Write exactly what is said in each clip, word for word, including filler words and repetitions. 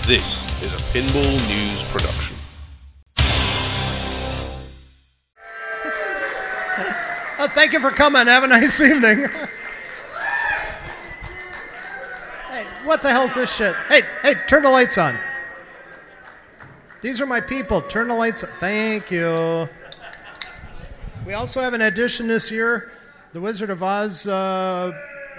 This is a Pinball News production. Oh, thank you for coming. Have a nice evening. Hey, what the hell's this shit? Hey, hey, turn the lights on. These are my people. Turn the lights on. Thank you. We also have an addition this year. The Wizard of Oz, uh,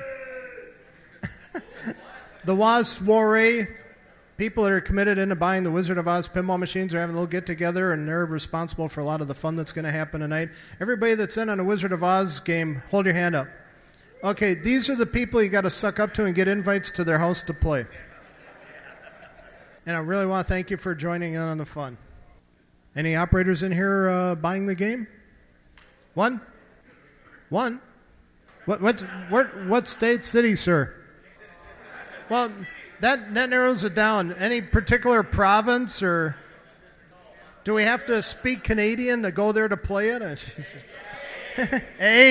the Woz Soiree. People that are committed into buying the Wizard of Oz pinball machines are having a little get-together, and they're responsible for a lot of the fun that's going to happen tonight. Everybody that's in on a Wizard of Oz game, hold your hand up. Okay, these are the people you got to suck up to and get invites to their house to play. And I really want to thank you for joining in on the fun. Any operators in here uh, buying the game? One? One? What, what, what, what state, city, sir? Well... That that narrows it down. Any particular province, or do we have to speak Canadian to go there to play it? Eh?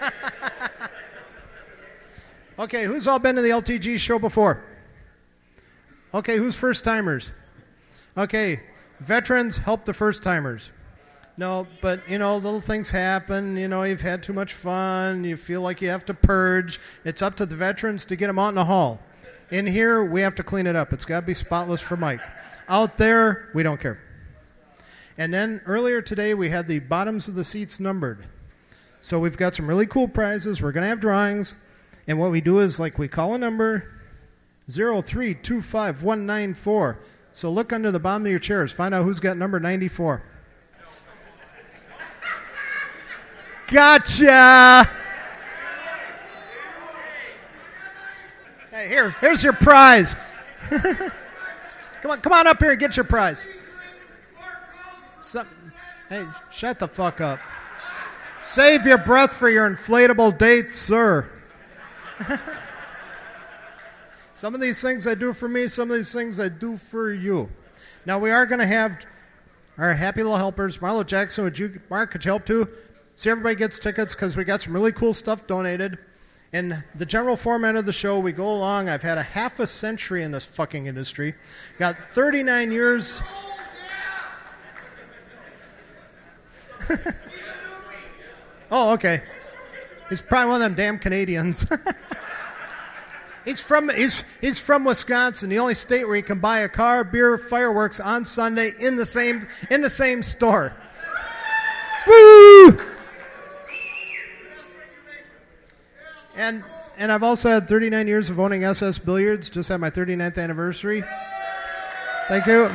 Okay, who's all been to the L T G show before? Okay, who's first-timers? Okay, veterans help the first-timers. No, but, you know, little things happen. You know, you've had too much fun. You feel like you have to purge. It's up to the veterans to get them out in the hall. In here, we have to clean it up. It's got to be spotless for Mike. Out there, we don't care. And then earlier today, we had the bottoms of the seats numbered. So we've got some really cool prizes. We're going to have drawings. And what we do is, like, we call a number, zero three two five one nine four. So look under the bottom of your chairs. Find out who's got number ninety-four. Gotcha! Hey, here, here's your prize. come on, come on up here and get your prize. Some, hey, shut the fuck up. Save your breath for your inflatable date, sir. Some of these things I do for me, some of these things I do for you. Now, we are going to have our happy little helpers. Marlo Jackson, would you, Mark, could you help too? See, everybody gets tickets because we got some really cool stuff donated. In the general format of the show, we go along. I've had a half a century in this fucking industry. Got thirty-nine years. Oh, okay. He's probably one of them damn Canadians. he's from he's he's from Wisconsin, the only state where you can buy a car, beer, fireworks on Sunday in the same in the same store. Woo! And and I've also had thirty-nine years of owning S S Billiards. Just had my thirty-ninth anniversary. Thank you.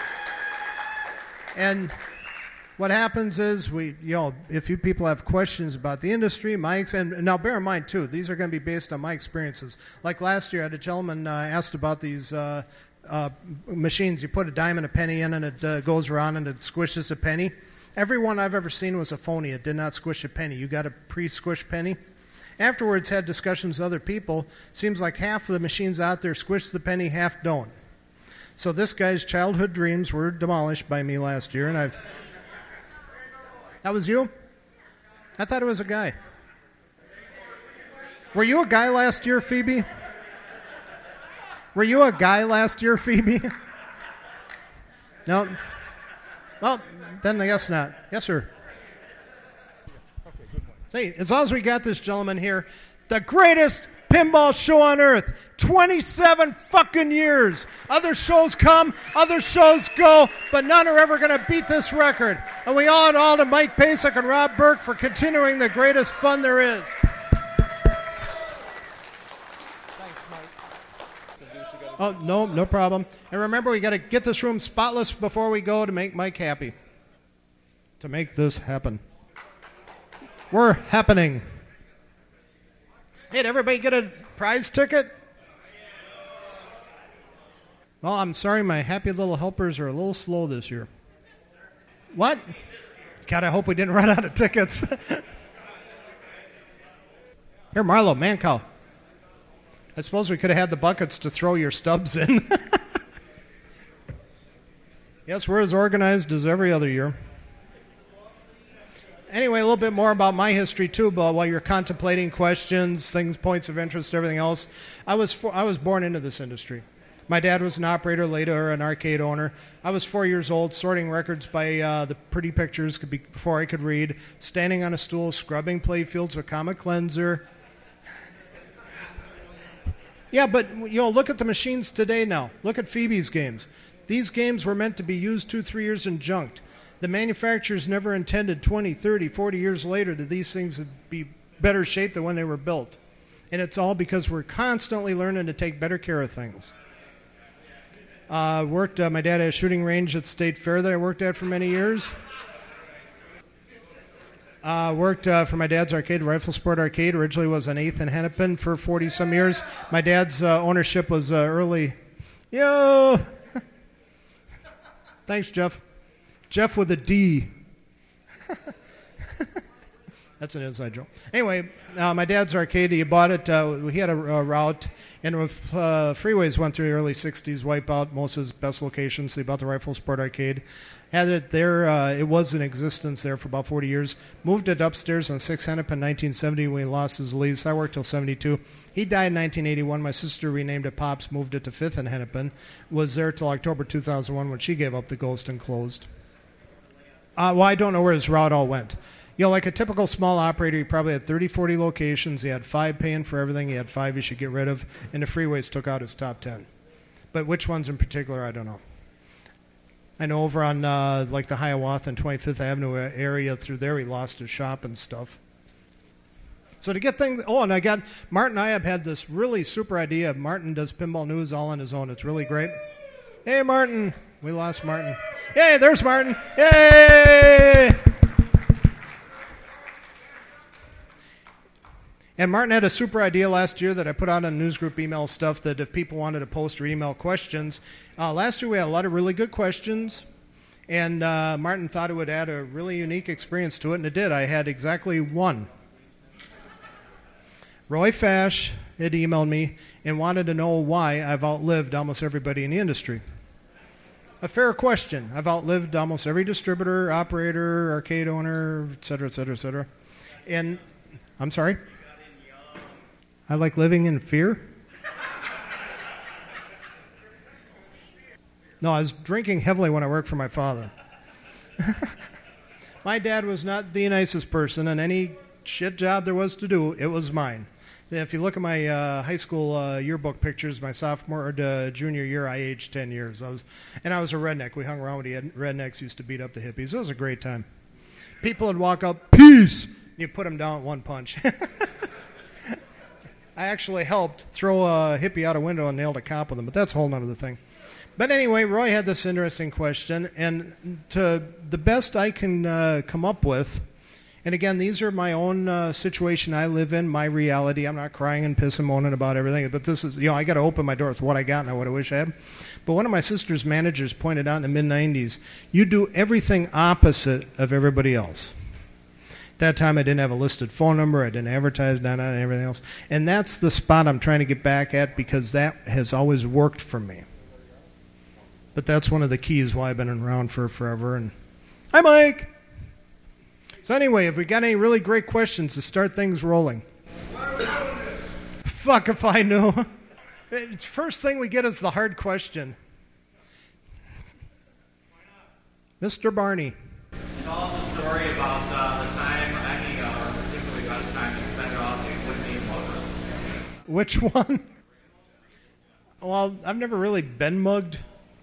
And what happens is we, you know, if you people have questions about the industry, my ex- and now bear in mind too, these are going to be based on my experiences. Like last year, I had a gentleman uh, asked about these uh, uh, machines. You put a dime and a penny in, and it uh, goes around and it squishes a penny. Every one I've ever seen was a phony. It did not squish a penny. You got a pre-squish penny. Afterwards, had discussions with other people. Seems like half of the machines out there squish the penny, half don't. So this guy's childhood dreams were demolished by me last year, and I've... That was you? I thought it was a guy. Were you a guy last year, Phoebe? Were you a guy last year, Phoebe? No? Well, then I guess not. Yes, sir. Say, as long as we got this gentleman here, the greatest pinball show on earth, twenty-seven fucking years. Other shows come, other shows go, but none are ever going to beat this record. And we owe it all to Mike Pasek and Rob Burke for continuing the greatest fun there is. Thanks, Mike. Oh, no, no problem. And remember, we got to get this room spotless before we go to make Mike happy. To make this happen. We're happening. Hey, did everybody get a prize ticket? Well, I'm sorry, my happy little helpers are a little slow this year. What? God, I hope we didn't run out of tickets. Here, Marlo, man cow. I suppose we could have had the buckets to throw your stubs in. Yes, we're as organized as every other year. Anyway, a little bit more about my history, too, but while you're contemplating questions, things, points of interest, everything else. I was for, I was born into this industry. My dad was an operator, later an arcade owner. I was four years old, sorting records by uh, the pretty pictures could be, before I could read, standing on a stool, scrubbing play fields with Comet Cleanser. Yeah, but you know, look at the machines today now. Look at Phoebe's games. These games were meant to be used two, three years and junked. The manufacturers never intended twenty, thirty, forty years later that these things would be better shape than when they were built. And it's all because we're constantly learning to take better care of things. Uh, worked. Uh, my dad had a shooting range at State Fair that I worked at for many years. Uh, worked uh, for my dad's arcade, Rifle Sport Arcade. Originally was on eighth and Hennepin for forty-some years. My dad's uh, ownership was uh, early. Yo! Thanks, Jeff. Jeff with a D. That's an inside joke. Anyway, uh, my dad's arcade, he bought it. Uh, he had a, a route, and with uh, freeways went through the early sixties, wipe out most of his best locations. So he bought the Rifle Sport Arcade. Had it there. Uh, it was in existence there for about forty years. Moved it upstairs on sixth Hennepin in nineteen seventy when he lost his lease. I worked till seventy-two. He died in nineteen eighty-one. My sister renamed it Pops, moved it to fifth and Hennepin. Was there till October two thousand one when she gave up the ghost and closed. Uh, well, I don't know where his route all went. You know, like a typical small operator, he probably had thirty, forty locations. He had five paying for everything. He had five he should get rid of. And the freeways took out his top ten. But which ones in particular, I don't know. I know over on uh, like the Hiawatha and twenty-fifth Avenue area through there, he lost his shop and stuff. So to get things, oh, and I got, Martin Iab had this really super idea. Martin does Pinball News all on his own. It's really great. Hey, Martin. We lost Martin. Yay, there's Martin. Yay! And Martin had a super idea last year that I put out on newsgroup email stuff that if people wanted to post or email questions. Uh, last year we had a lot of really good questions, and uh, Martin thought it would add a really unique experience to it, and it did. I had exactly one. Roy Fash had emailed me and wanted to know why I've outlived almost everybody in the industry. A fair question. I've outlived almost every distributor, operator, arcade owner, et cetera, et cetera, et cetera. And, I'm sorry? I like living in fear? No, I was drinking heavily when I worked for my father. My dad was not the nicest person, and any shit job there was to do, it was mine. If you look at my uh, high school uh, yearbook pictures, my sophomore or uh, junior year, I aged ten years. I was, and I was a redneck. We hung around with the rednecks, used to beat up the hippies. It was a great time. People would walk up, peace, and you put them down at one punch. I actually helped throw a hippie out a window and nailed a cop with him, but that's a whole other thing. But anyway, Roy had this interesting question, and to the best I can uh, come up with, and again, these are my own uh, situation I live in, my reality. I'm not crying and pissing, moaning about everything, but this is, you know, I got to open my door with what I got and what I wish I had. But one of my sister's managers pointed out in the mid nineties, you do everything opposite of everybody else. That time I didn't have a listed phone number, I didn't advertise, and everything else. And that's the spot I'm trying to get back at because that has always worked for me. But that's one of the keys why I've been around for forever. And hi, Mike! So anyway, if we got any really great questions to start things rolling. Fuck if I knew. It's first thing we get is the hard question. Mister Barney. Tell us a story about uh, the time, any uh, particularly best time you spent off the Whitney Motor. Which one? Well, I've never really been mugged.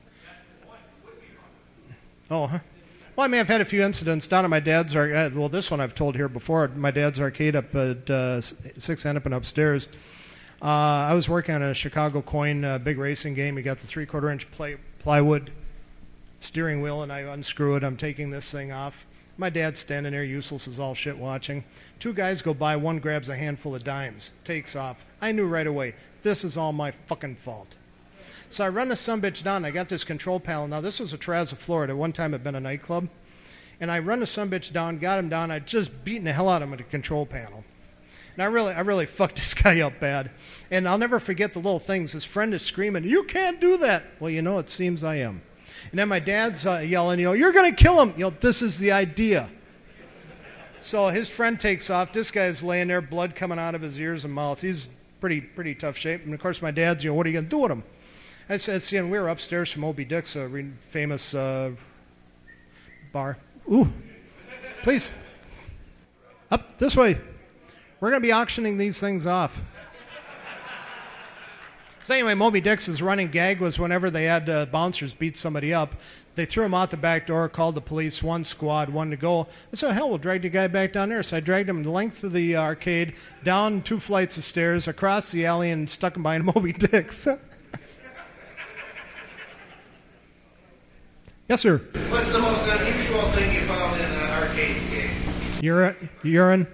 Oh, huh? Well, I may have had a few incidents down at my dad's arcade. Well, this one I've told here before. My dad's arcade up at uh, sixth Hennepin upstairs. Uh, I was working on a Chicago coin, uh, big racing game. You got the three-quarter inch ply- plywood steering wheel, and I unscrew it. I'm taking this thing off. My dad's standing there, useless as all shit, watching. Two guys go by. One grabs a handful of dimes, takes off. I knew right away, this is all my fucking fault. So I run the sumbitch down. I got this control panel. Now, this was a Terrazza, Florida. One time it had been a nightclub. And I run the sumbitch down, got him down. I just beaten the hell out of him with the control panel. And I really, I really fucked this guy up bad. And I'll never forget the little things. His friend is screaming, "You can't do that." Well, you know, it seems I am. And then my dad's uh, yelling, you know, "You're going to kill him." You know, this is the idea. So his friend takes off. This guy's laying there, blood coming out of his ears and mouth. He's pretty, pretty tough shape. And of course, my dad's, you know, what are you going to do with him? I said, see, and we were upstairs from Moby Dick's, a re- famous uh, bar. Ooh, please. Up this way. We're going to be auctioning these things off. So anyway, Moby Dick's running gag was whenever they had uh, bouncers beat somebody up, they threw him out the back door, called the police, one squad, one to go. I said, hell, we'll drag the guy back down there. So I dragged him the length of the arcade, down two flights of stairs, across the alley, and stuck him behind Moby Dick's. Yes, sir. What's the most unusual thing you found in an arcade game? Urine? Urine?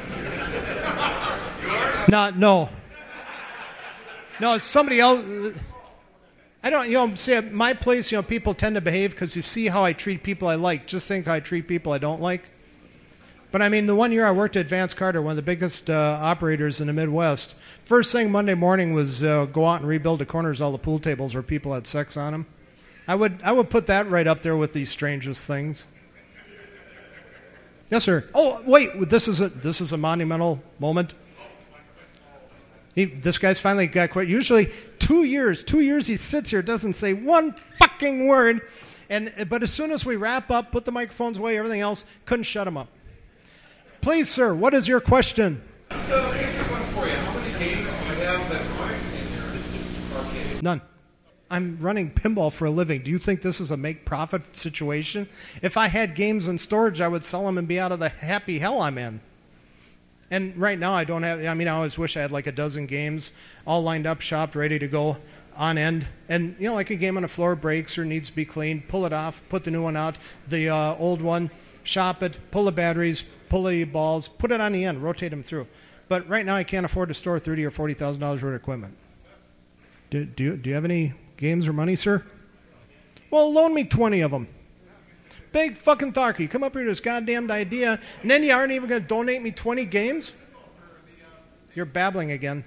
No, no. No, it's somebody else. I don't, you know, see, at my place, you know, people tend to behave because you see how I treat people I like. Just think how I treat people I don't like. But I mean, the one year I worked at Vance Carter, one of the biggest uh, operators in the Midwest, first thing Monday morning was uh, go out and rebuild the corners of all the pool tables where people had sex on them. I would, I would put that right up there with the strangest things. Yes, sir. Oh, wait, this is a, this is a monumental moment. He, this guy's finally got quit. Usually two years, two years he sits here, doesn't say one fucking word. And But as soon as we wrap up, put the microphones away, everything else, couldn't shut him up. Please, sir, what is your question? So, here's one for you. How many games do you have that aren't in your arcade? None. I'm running pinball for a living. Do you think this is a make-profit situation? If I had games in storage, I would sell them and be out of the happy hell I'm in. And right now I don't have, I mean, I always wish I had like a dozen games all lined up, shopped, ready to go on end. And, you know, like a game on the floor breaks or needs to be cleaned, pull it off, put the new one out, the uh, old one, shop it, pull the batteries, pull the balls, put it on the end, rotate them through. But right now I can't afford to store thirty thousand dollars or forty thousand dollars worth of equipment. Do, do, you, do you have any games or money, sir? Well, loan me twenty of them. Big fucking talkie. Come up here with this goddamned idea, and then you aren't even going to donate me twenty games? You're babbling again.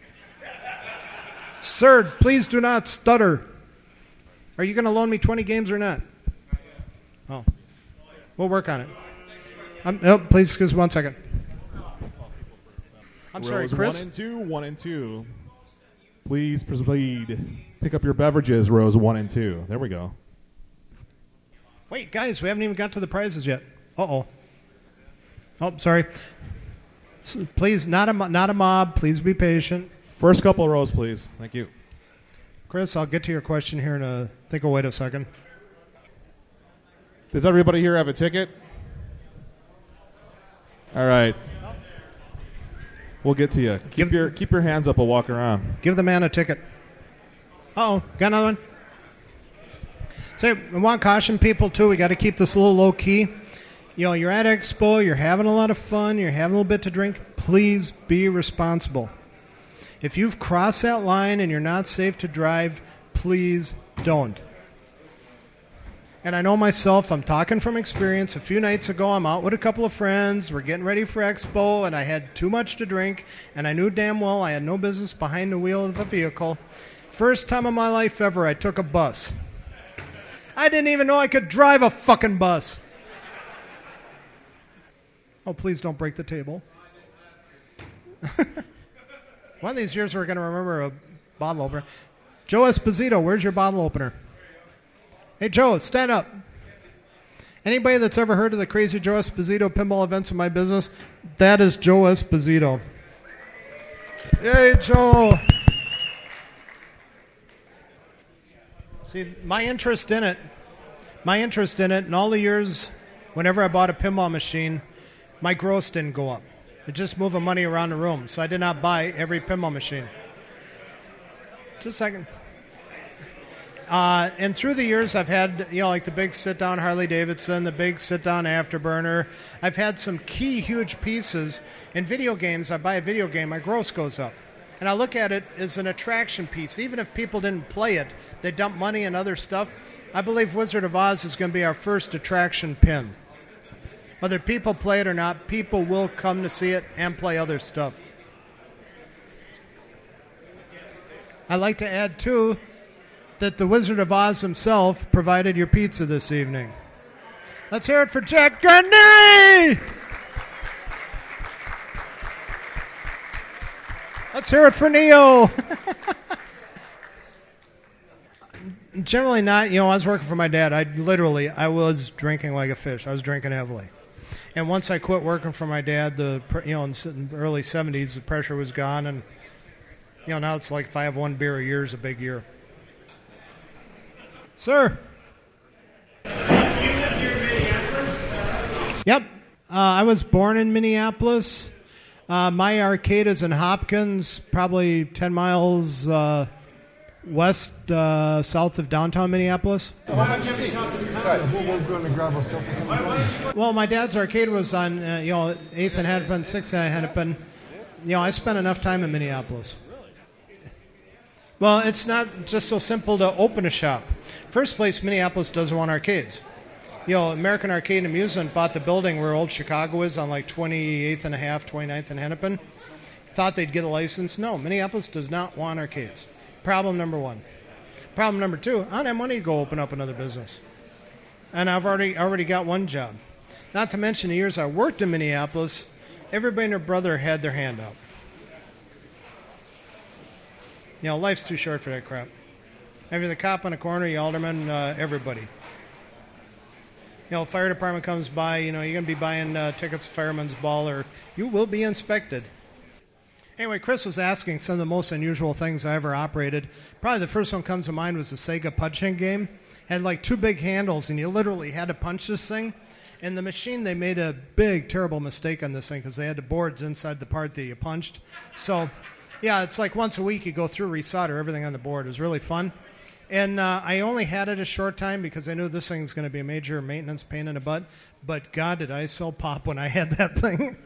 Sir, please do not stutter. Are you going to loan me twenty games or not? Oh. We'll work on it. Um, oh, please, excuse me one second. I'm sorry, Rows Chris? one and two, one and two. Please proceed. Pick up your beverages, rows one and two. There we go. Wait, guys, we haven't even got to the prizes yet. Uh-oh. Oh, sorry. So, please, not a, mo- not a mob. Please be patient. First couple of rows, please. Thank you. Chris, I'll get to your question here in a... I think I'll wait a second. Does everybody here have a ticket? All right. We'll get to you. Keep Give- your keep your hands up. We'll walk around. Give the man a ticket. Uh-oh. Got another one? So we want to caution people, too. We got to keep this a little low-key. You know, you're at Expo. You're having a lot of fun. You're having a little bit to drink. Please be responsible. If you've crossed that line and you're not safe to drive, please don't. And I know myself, I'm talking from experience. A few nights ago, I'm out with a couple of friends. We're getting ready for Expo, and I had too much to drink, and I knew damn well I had no business behind the wheel of a vehicle. First time in my life ever, I took a bus. I didn't even know I could drive a fucking bus. Oh, please don't break the table. One of these years we're going to remember a bottle opener. Joe Esposito, where's your bottle opener? Hey, Joe, stand up. Anybody that's ever heard of the Crazy Joe Esposito pinball events in my business, that is Joe Esposito. Hey, Joe. See, my interest in it, my interest in it, in all the years, whenever I bought a pinball machine, my gross didn't go up. It just moving money around the room, so I did not buy every pinball machine. Just a second. Uh, and through the years, I've had, you know, like the big sit-down Harley-Davidson, the big sit-down Afterburner. I've had some key, huge pieces. In video games, I buy a video game, my gross goes up. And I look at it as an attraction piece. Even if people didn't play it, they dump money and other stuff. I believe Wizard of Oz is going to be our first attraction pin. Whether people play it or not, people will come to see it and play other stuff. I'd like to add, too, that the Wizard of Oz himself provided your pizza this evening. Let's hear it for Jack Gardneri! Let's hear it for Neo. Generally not. You know, I was working for my dad. I literally, I was drinking like a fish. I was drinking heavily. And once I quit working for my dad, the you know, in the early seventies, the pressure was gone. And, you know, now it's like if I have one beer a year is a big year. Sir. Yep. Uh, I was born in Minneapolis. Uh, my arcade is in Hopkins, probably ten miles uh, west, uh, south of downtown Minneapolis. Well, my dad's arcade was on, uh, you know, eighth and Hennepin, sixth and Hennepin. You know, I spent enough time in Minneapolis. Well, it's not just so simple to open a shop. First place, Minneapolis doesn't want arcades. You know, American Arcade and Amusement bought the building where old Chicago is on like twenty-eighth and a half, twenty-ninth and Hennepin. Thought they'd get a license. No, Minneapolis does not want arcades. Problem number one. Problem number two, I don't have money to go open up another business. And I've already already got one job. Not to mention the years I worked in Minneapolis, everybody and their brother had their hand out. You know, life's too short for that crap. Maybe the cop on the corner, the alderman, uh, everybody. You know, fire department comes by, you know, you're going to be buying uh, tickets to Fireman's Ball, or you will be inspected. Anyway, Chris was asking some of the most unusual things I ever operated. Probably the first one comes to mind was the Sega punching game. Had like two big handles, and you literally had to punch this thing. And the machine, they made a big, terrible mistake on this thing because they had the boards inside the part that you punched. So, yeah, it's like once a week you go through, resolder everything on the board. It was really fun. And uh, I only had it a short time because I knew this thing was going to be a major maintenance pain in the butt. But God, did I so pop when I had that thing.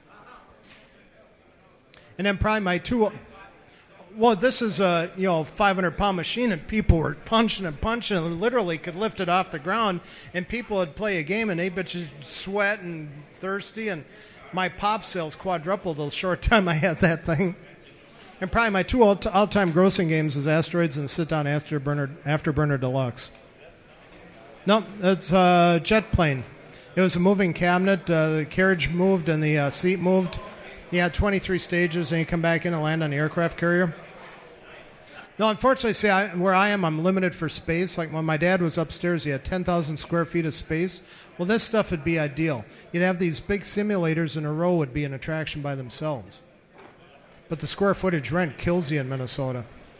And then probably my two... Well, this is a you know five hundred pound machine, and people were punching and punching and literally could lift it off the ground. And people would play a game, and they bitches sweat and thirsty. And my pop sales quadrupled the short time I had that thing. And probably my two all- all-time grossing games is Asteroids and Sit Down Afterburner, Afterburner Deluxe. No, it's a jet plane. It was a moving cabinet. Uh, the carriage moved and the uh, seat moved. You had twenty-three stages, and you come back in and land on the aircraft carrier. No, unfortunately, see, I, where I am, I'm limited for space. Like when my dad was upstairs, he had ten thousand square feet of space. Well, this stuff would be ideal. You'd have these big simulators in a row would be an attraction by themselves. But the square footage rent kills you in Minnesota.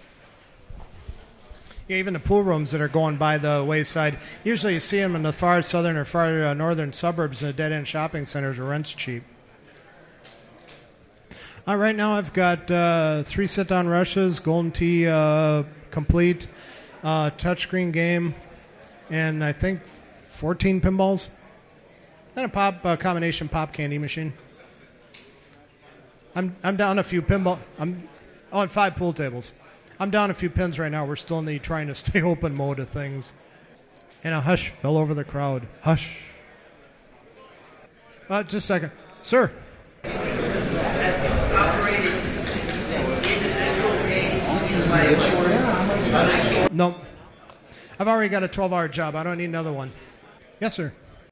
Yeah, even the pool rooms that are going by the wayside, usually you see them in the far southern or far uh, northern suburbs in the dead-end shopping centers where rent's cheap. Uh, right now I've got uh, three sit-down rushes, Golden Tee uh, complete, uh, touchscreen game, and I think fourteen pinballs, and a pop uh, combination pop candy machine. I'm I'm down a few pinball. I'm oh, and five pool tables. I'm down a few pins right now. We're still in the trying to stay open mode of things. And a hush fell over the crowd. Hush. Uh, just a second, sir. No, I've already got a twelve-hour job. I don't need another one. Yes, sir.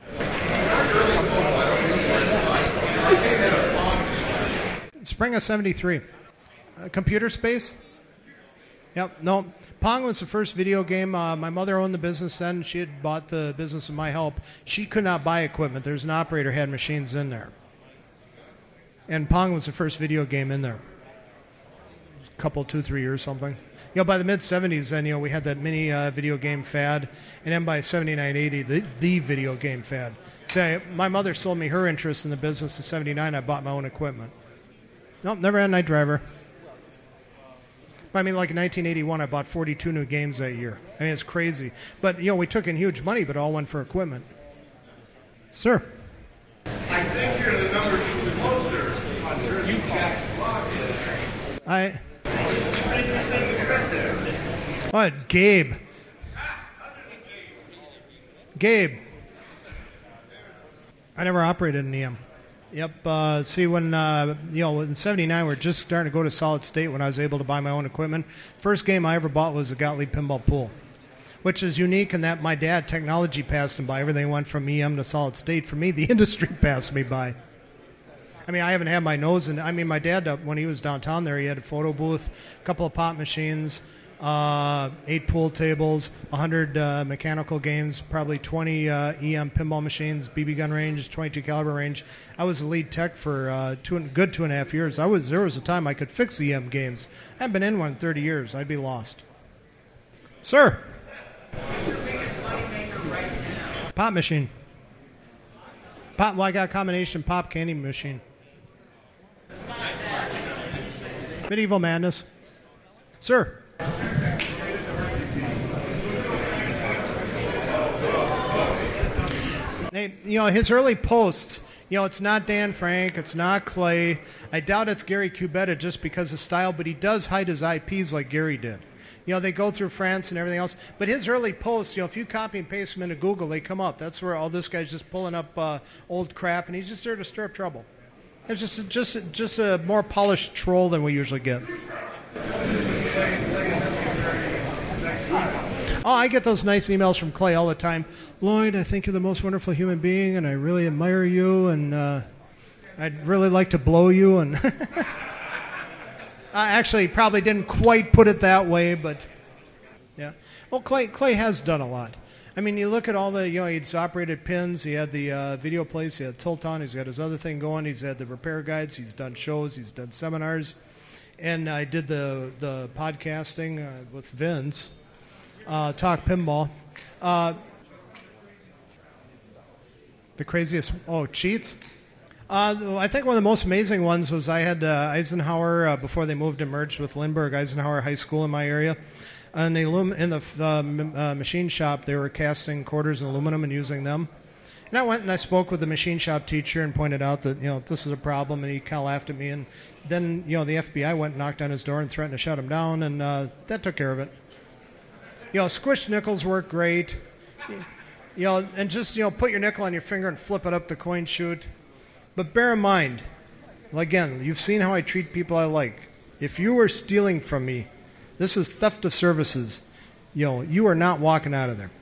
Spring of seventy-three. Uh, computer space? Yep, no. Pong was the first video game. Uh, my mother owned the business then. She had bought the business with my help. She could not buy equipment. There's an operator had machines in there. And Pong was the first video game in there. A couple, two, three years, something. You know, by the mid-seventies, then, you know, we had that mini uh, video game fad. And then by seventy-nine, eighty, the, the video game fad. So my mother sold me her interest in the business in seventy-nine. I bought my own equipment. Nope, never had a night driver. I mean, like in nineteen eighty-one, I bought forty-two new games that year. I mean, it's crazy. But, you know, we took in huge money, but it all went for equipment. Sir. I think you're the number two poster on Jersey Jack's blog. I... What? Gabe. Gabe. I never operated an E M. Yep. Uh, see, when, uh, you know, in seventy-nine, we were just starting to go to solid state when I was able to buy my own equipment. First game I ever bought was a Gottlieb pinball pool, which is unique in that my dad, technology passed him by. Everything went from E M to solid state. For me, the industry passed me by. I mean, I haven't had my nose in. I mean, my dad, uh, when he was downtown there, he had a photo booth, a couple of pop machines, uh, eight pool tables, one hundred uh, mechanical games, probably twenty uh, E M pinball machines, B B gun range, twenty-two caliber range. I was the lead tech for uh, two and, good two and a half years. I was there was a time I could fix E M games. I haven't been in one in thirty years. I'd be lost. Sir. What's your biggest moneymaker right now? Pop machine. Pop. Well, I got a combination pop candy machine. Medieval Madness. Sir. Hey, you know, his early posts, you know, it's not Dan Frank, it's not Clay. I doubt it's Gary Cubetta just because of style, but he does hide his I Ps like Gary did. You know, they go through France and everything else. But his early posts, you know, if you copy and paste them into Google, they come up. That's where all this guy's just pulling up uh, old crap, and he's just there to stir up trouble. It's just, just, just a more polished troll than we usually get. Oh, I get those nice emails from Clay all the time. Lloyd, I think you're the most wonderful human being, and I really admire you, and uh, I'd really like to blow you. And I actually probably didn't quite put it that way, but yeah. Well, Clay, Clay has done a lot. I mean, you look at all the, you know, he's operated pins, he had the uh, video plays, he had Tilt-On, he's got his other thing going, he's had the repair guides, he's done shows, he's done seminars, and I did the, the podcasting uh, with Vince, uh, Talk Pinball. Uh, the craziest, oh, cheats? Uh, I think one of the most amazing ones was I had uh, Eisenhower, uh, before they moved and merged with Lindbergh, Eisenhower High School in my area. And the alum- in the uh, uh, machine shop, they were casting quarters in aluminum and using them. And I went and I spoke with the machine shop teacher and pointed out that, you know, this is a problem, and he kind of laughed at me. And then, you know, the F B I went and knocked on his door and threatened to shut him down, and uh, that took care of it. You know, squished nickels work great. You know, and just, you know, put your nickel on your finger and flip it up the coin chute. But bear in mind, again, you've seen how I treat people I like. If you were stealing from me, this is theft of services. You know, you are not walking out of there.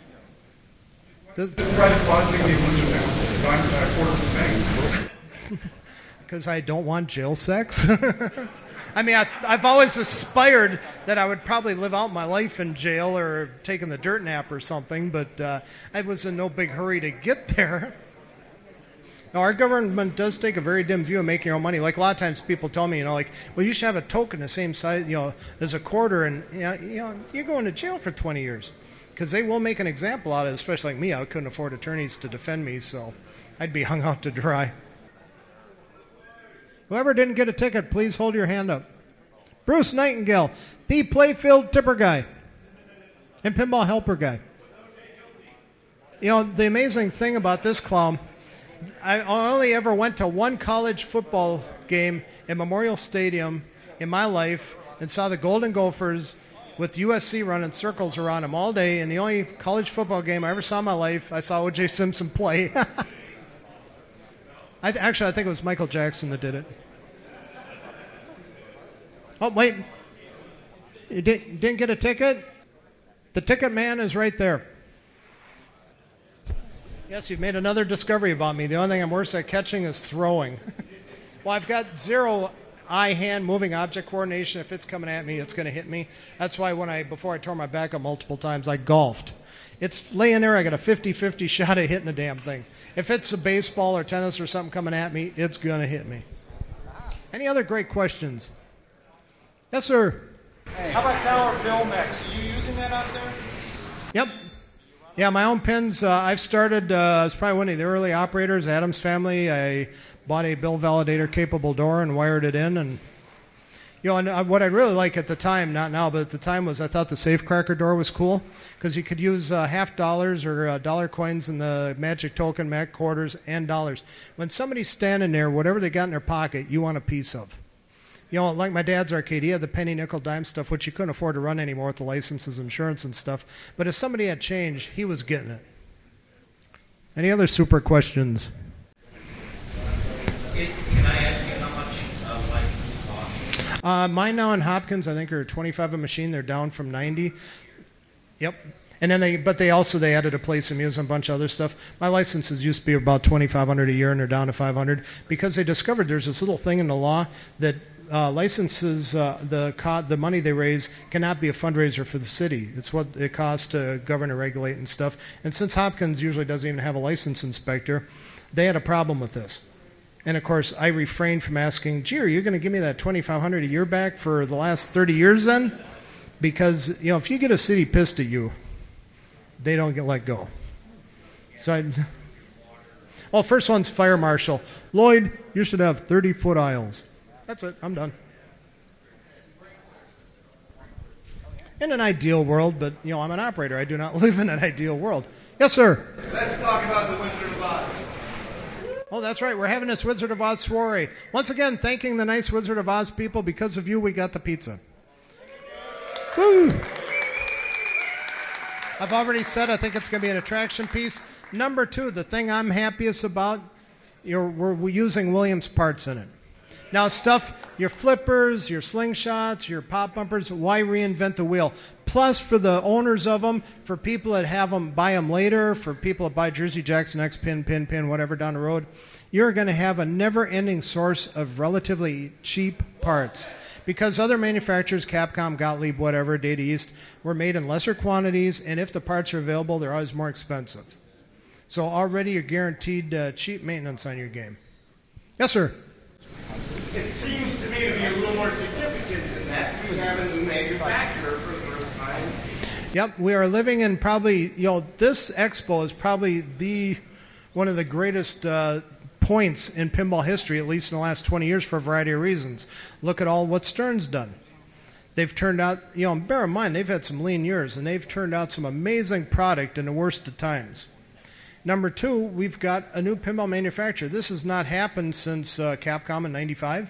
Because I don't want jail sex. I mean, I, I've always aspired that I would probably live out my life in jail or taking the dirt nap or something, but uh, I was in no big hurry to get there. Now, our government does take a very dim view of making your own money. Like a lot of times people tell me, you know, like, well, you should have a token the same size, you know, as a quarter, and you know, you know you're going to jail for twenty years. Because they will make an example out of it, especially like me. I couldn't afford attorneys to defend me, so I'd be hung out to dry. Whoever didn't get a ticket, please hold your hand up. Bruce Nightingale, the playfield tipper guy and pinball helper guy. You know, the amazing thing about this clown, I only ever went to one college football game at Memorial Stadium in my life and saw the Golden Gophers with U S C running circles around them all day, and the only college football game I ever saw in my life, I saw O J Simpson play. I th- actually, I think it was Michael Jackson that did it. Oh, wait. You did, didn't get a ticket? The ticket man is right there. Yes, you've made another discovery about me. The only thing I'm worse at catching is throwing. Well, I've got zero eye-hand moving object coordination. If it's coming at me, it's going to hit me. That's why when I, before I tore my back up multiple times, I golfed. It's laying there, I got a fifty-fifty shot at hitting the damn thing. If it's a baseball or tennis or something coming at me, it's going to hit me. Any other great questions? Yes, sir. Hey. How about Tower Filmex? Are you using that out there? Yep. Yeah, my own pins. Uh, I've started, uh, I was probably one of the early operators, Adams Family. I bought a bill validator capable door and wired it in. And, you know, and uh, what I really like at the time, not now, but at the time was I thought the safecracker door was cool because you could use uh, half dollars or uh, dollar coins in the magic token, Mac quarters, and dollars. When somebody's standing there, whatever they got in their pocket, you want a piece of. You know, like my dad's arcade, he had the penny, nickel, dime stuff, which you couldn't afford to run anymore with the licenses, insurance, and stuff. But if somebody had change, he was getting it. Any other super questions? It, can I ask you how much uh, license cost? Uh, mine now in Hopkins, I think, are twenty-five a machine. They're down from ninety. Yep. And then they, but they also they added a place of music and a bunch of other stuff. My licenses used to be about twenty-five hundred a year, and they're down to five hundred because they discovered there's this little thing in the law that uh, licenses, uh, the co- the money they raise cannot be a fundraiser for the city. It's what it costs to govern and regulate and stuff. And since Hopkins usually doesn't even have a license inspector, they had a problem with this. And of course, I refrained from asking, gee, are you going to give me that twenty-five hundred dollars a year back for the last thirty years then? Because, you know, if you get a city pissed at you, they don't get let go. So I... Well, first one's fire marshal. Lloyd, you should have thirty-foot aisles. That's it. I'm done. In an ideal world, but, you know, I'm an operator. I do not live in an ideal world. Yes, sir. Let's talk about the Wizard of Oz. Oh, that's right. We're having this Wizard of Oz soiree. Once again, thanking the nice Wizard of Oz people. Because of you, we got the pizza. Woo! I've already said I think it's going to be an attraction piece. Number two, the thing I'm happiest about, you're, we're, we're using Williams parts in it. Now, stuff, your flippers, your slingshots, your pop bumpers, why reinvent the wheel? Plus, for the owners of them, for people that have them, buy them later, for people that buy Jersey Jacks, next pin, pin, pin, whatever down the road, you're going to have a never-ending source of relatively cheap parts. Because other manufacturers, Capcom, Gottlieb, whatever, Data East, were made in lesser quantities, and if the parts are available, they're always more expensive. So already you're guaranteed uh, cheap maintenance on your game. Yes, sir. It seems to me to be a little more significant than that. You have a new manufacturer for the first time. Yep, we are living in probably, you know, this expo is probably the one of the greatest uh, points in pinball history, at least in the last twenty years, for a variety of reasons. Look at all what Stern's done. They've turned out, you know, bear in mind, they've had some lean years, and they've turned out some amazing product in the worst of times. Number two, we've got a new pinball manufacturer. This has not happened since uh, Capcom in ninety-five.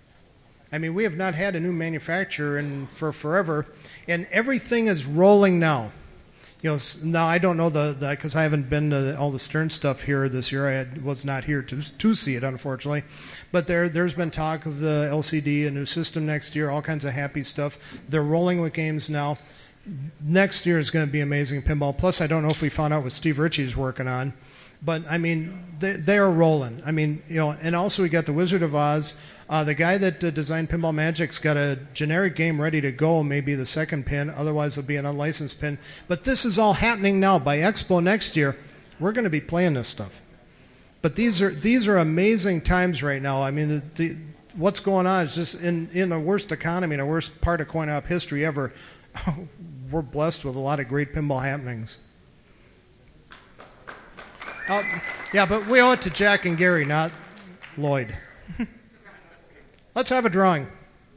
I mean, we have not had a new manufacturer in, for forever, and everything is rolling now. You know, now I don't know the because I haven't been to the, all the Stern stuff here this year. I had, was not here to to see it, unfortunately. But there there's been talk of the L C D, a new system next year, all kinds of happy stuff. They're rolling with games now. Next year is going to be amazing pinball. Plus, I don't know if we found out what Steve Ritchie's working on, but I mean, they, they are rolling. I mean, you know, and also we got the Wizard of Oz. Uh, the guy that uh, designed Pinball Magic's got a generic game ready to go, maybe the second pin. Otherwise, it'll be an unlicensed pin. But this is all happening now. By Expo next year, we're going to be playing this stuff. But these are these are amazing times right now. I mean, the, the, what's going on is just in in the worst economy, in the worst part of coin-op history ever. We're blessed with a lot of great pinball happenings. Oh, yeah, but we owe it to Jack and Gary, not Lloyd. Let's have a drawing.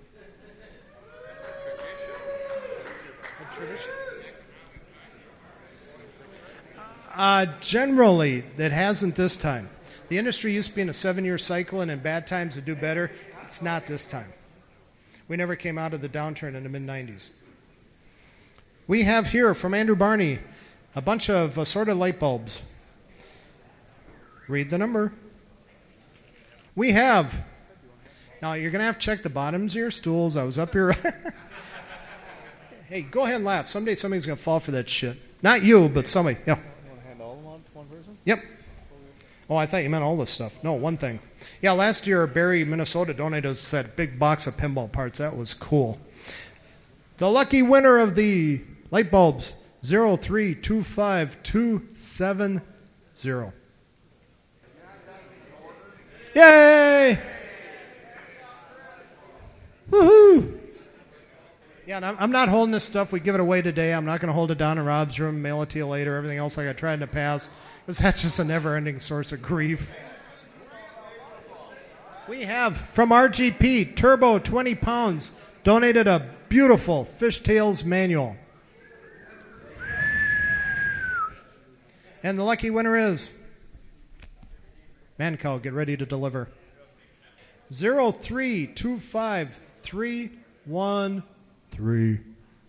Uh, generally, it hasn't this time. The industry used to be in a seven-year cycle, and in bad times to do better. It's not this time. We never came out of the downturn in the mid nineties. We have here from Andrew Barney a bunch of assorted light bulbs. Read the number. We have, now you're going to have to check the bottoms of your stools. I was up here. Hey, go ahead and laugh. Someday somebody's going to fall for that shit. Not you, but somebody. Yeah. You want to hand all of them on to one person? Yep. Oh, I thought you meant all this stuff. No, one thing. Yeah, last year Barry, Minnesota donated us that big box of pinball parts. That was cool. The lucky winner of the light bulbs, zero three two five two seven zero. Yay! Woohoo! Yeah, and I'm, I'm not holding this stuff. We give it away today. I'm not going to hold it down in Rob's room, mail it to you later, everything else like I tried in the past, because that's just a never-ending source of grief. We have, from R G P, Turbo, twenty pounds, donated a beautiful Fishtails manual. And the lucky winner is Mancow. Get ready to deliver. Zero three two five three one three.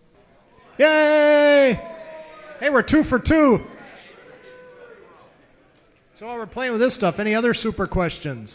Yay! Hey, we're two for two. So while we're playing with this stuff, any other super questions?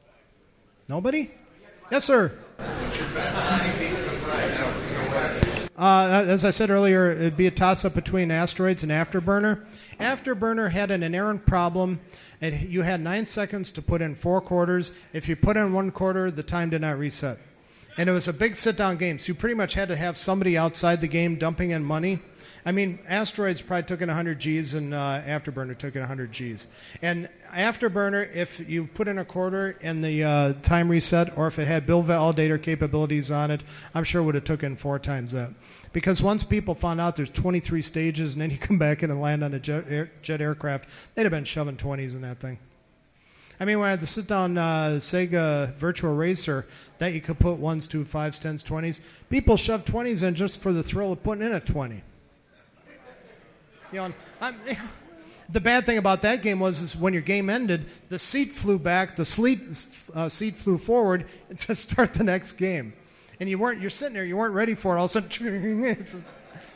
Nobody? Yes, sir. Uh, as I said earlier, it'd be a toss-up between Asteroids and Afterburner. Afterburner had an inerrant problem. And you had nine seconds to put in four quarters. If you put in one quarter, the time did not reset. And it was a big sit-down game, so you pretty much had to have somebody outside the game dumping in money. I mean, Asteroids probably took in one hundred G's, and uh, Afterburner took in one hundred G's. And Afterburner, if you put in a quarter and the uh, time reset, or if it had bill validator capabilities on it, I'm sure it would have took in four times that. Because once people found out there's twenty-three stages, and then you come back in and land on a jet, air, jet aircraft, they'd have been shoving twenties in that thing. I mean, when I had the sit-down uh, Sega Virtual Racer that you could put ones, two, fives, tens, twenties, people shoved twenties in just for the thrill of putting in a twenty. You know, I'm, the bad thing about that game was is when your game ended, the seat flew back, the sleet, uh, seat flew forward to start the next game. And you weren't, you're sitting there, you weren't ready for it. All of a sudden, it's just...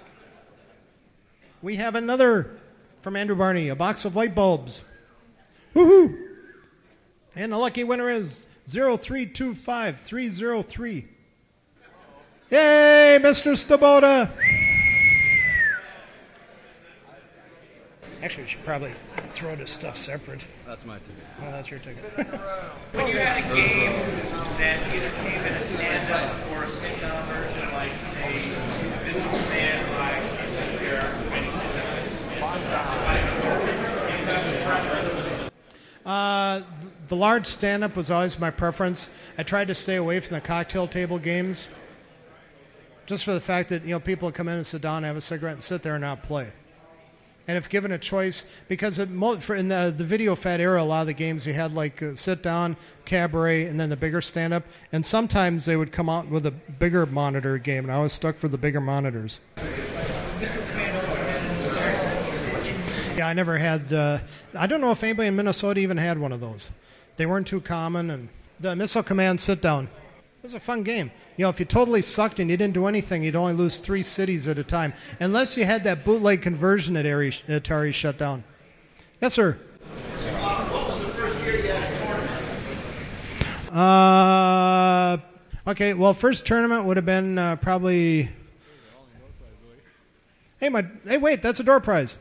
We have another from Andrew Barney, a box of light bulbs. Woohoo! And the lucky winner is zero three two five three zero three. Yay, Mister Stabota! Actually, we should probably throw this stuff separate. That's my ticket. Oh, that's your ticket. When you had a game that either came in a stand-up or a sit-down version, like, say, Physical Man, like, Uh, the large stand-up was always my preference. I tried to stay away from the cocktail table games, just for the fact that, you know, people would come in and sit down and have a cigarette and sit there and not play. And if given a choice, because it, for in the, the video fat era, a lot of the games you had like uh, sit down, cabaret, and then the bigger stand up. And sometimes they would come out with a bigger monitor game, and I was stuck for the bigger monitors. Yeah, I never had. Uh, I don't know if anybody in Minnesota even had one of those. They weren't too common. And the Missile Command sit down. It was a fun game. You know, if you totally sucked and you didn't do anything, you'd only lose three cities at a time. Unless you had that bootleg conversion that Atari shut down. Yes, sir. Uh, what was the first year you had a tournament? Uh, okay, well, first tournament would have been uh, probably... Hey, my, hey, wait, that's a door prize.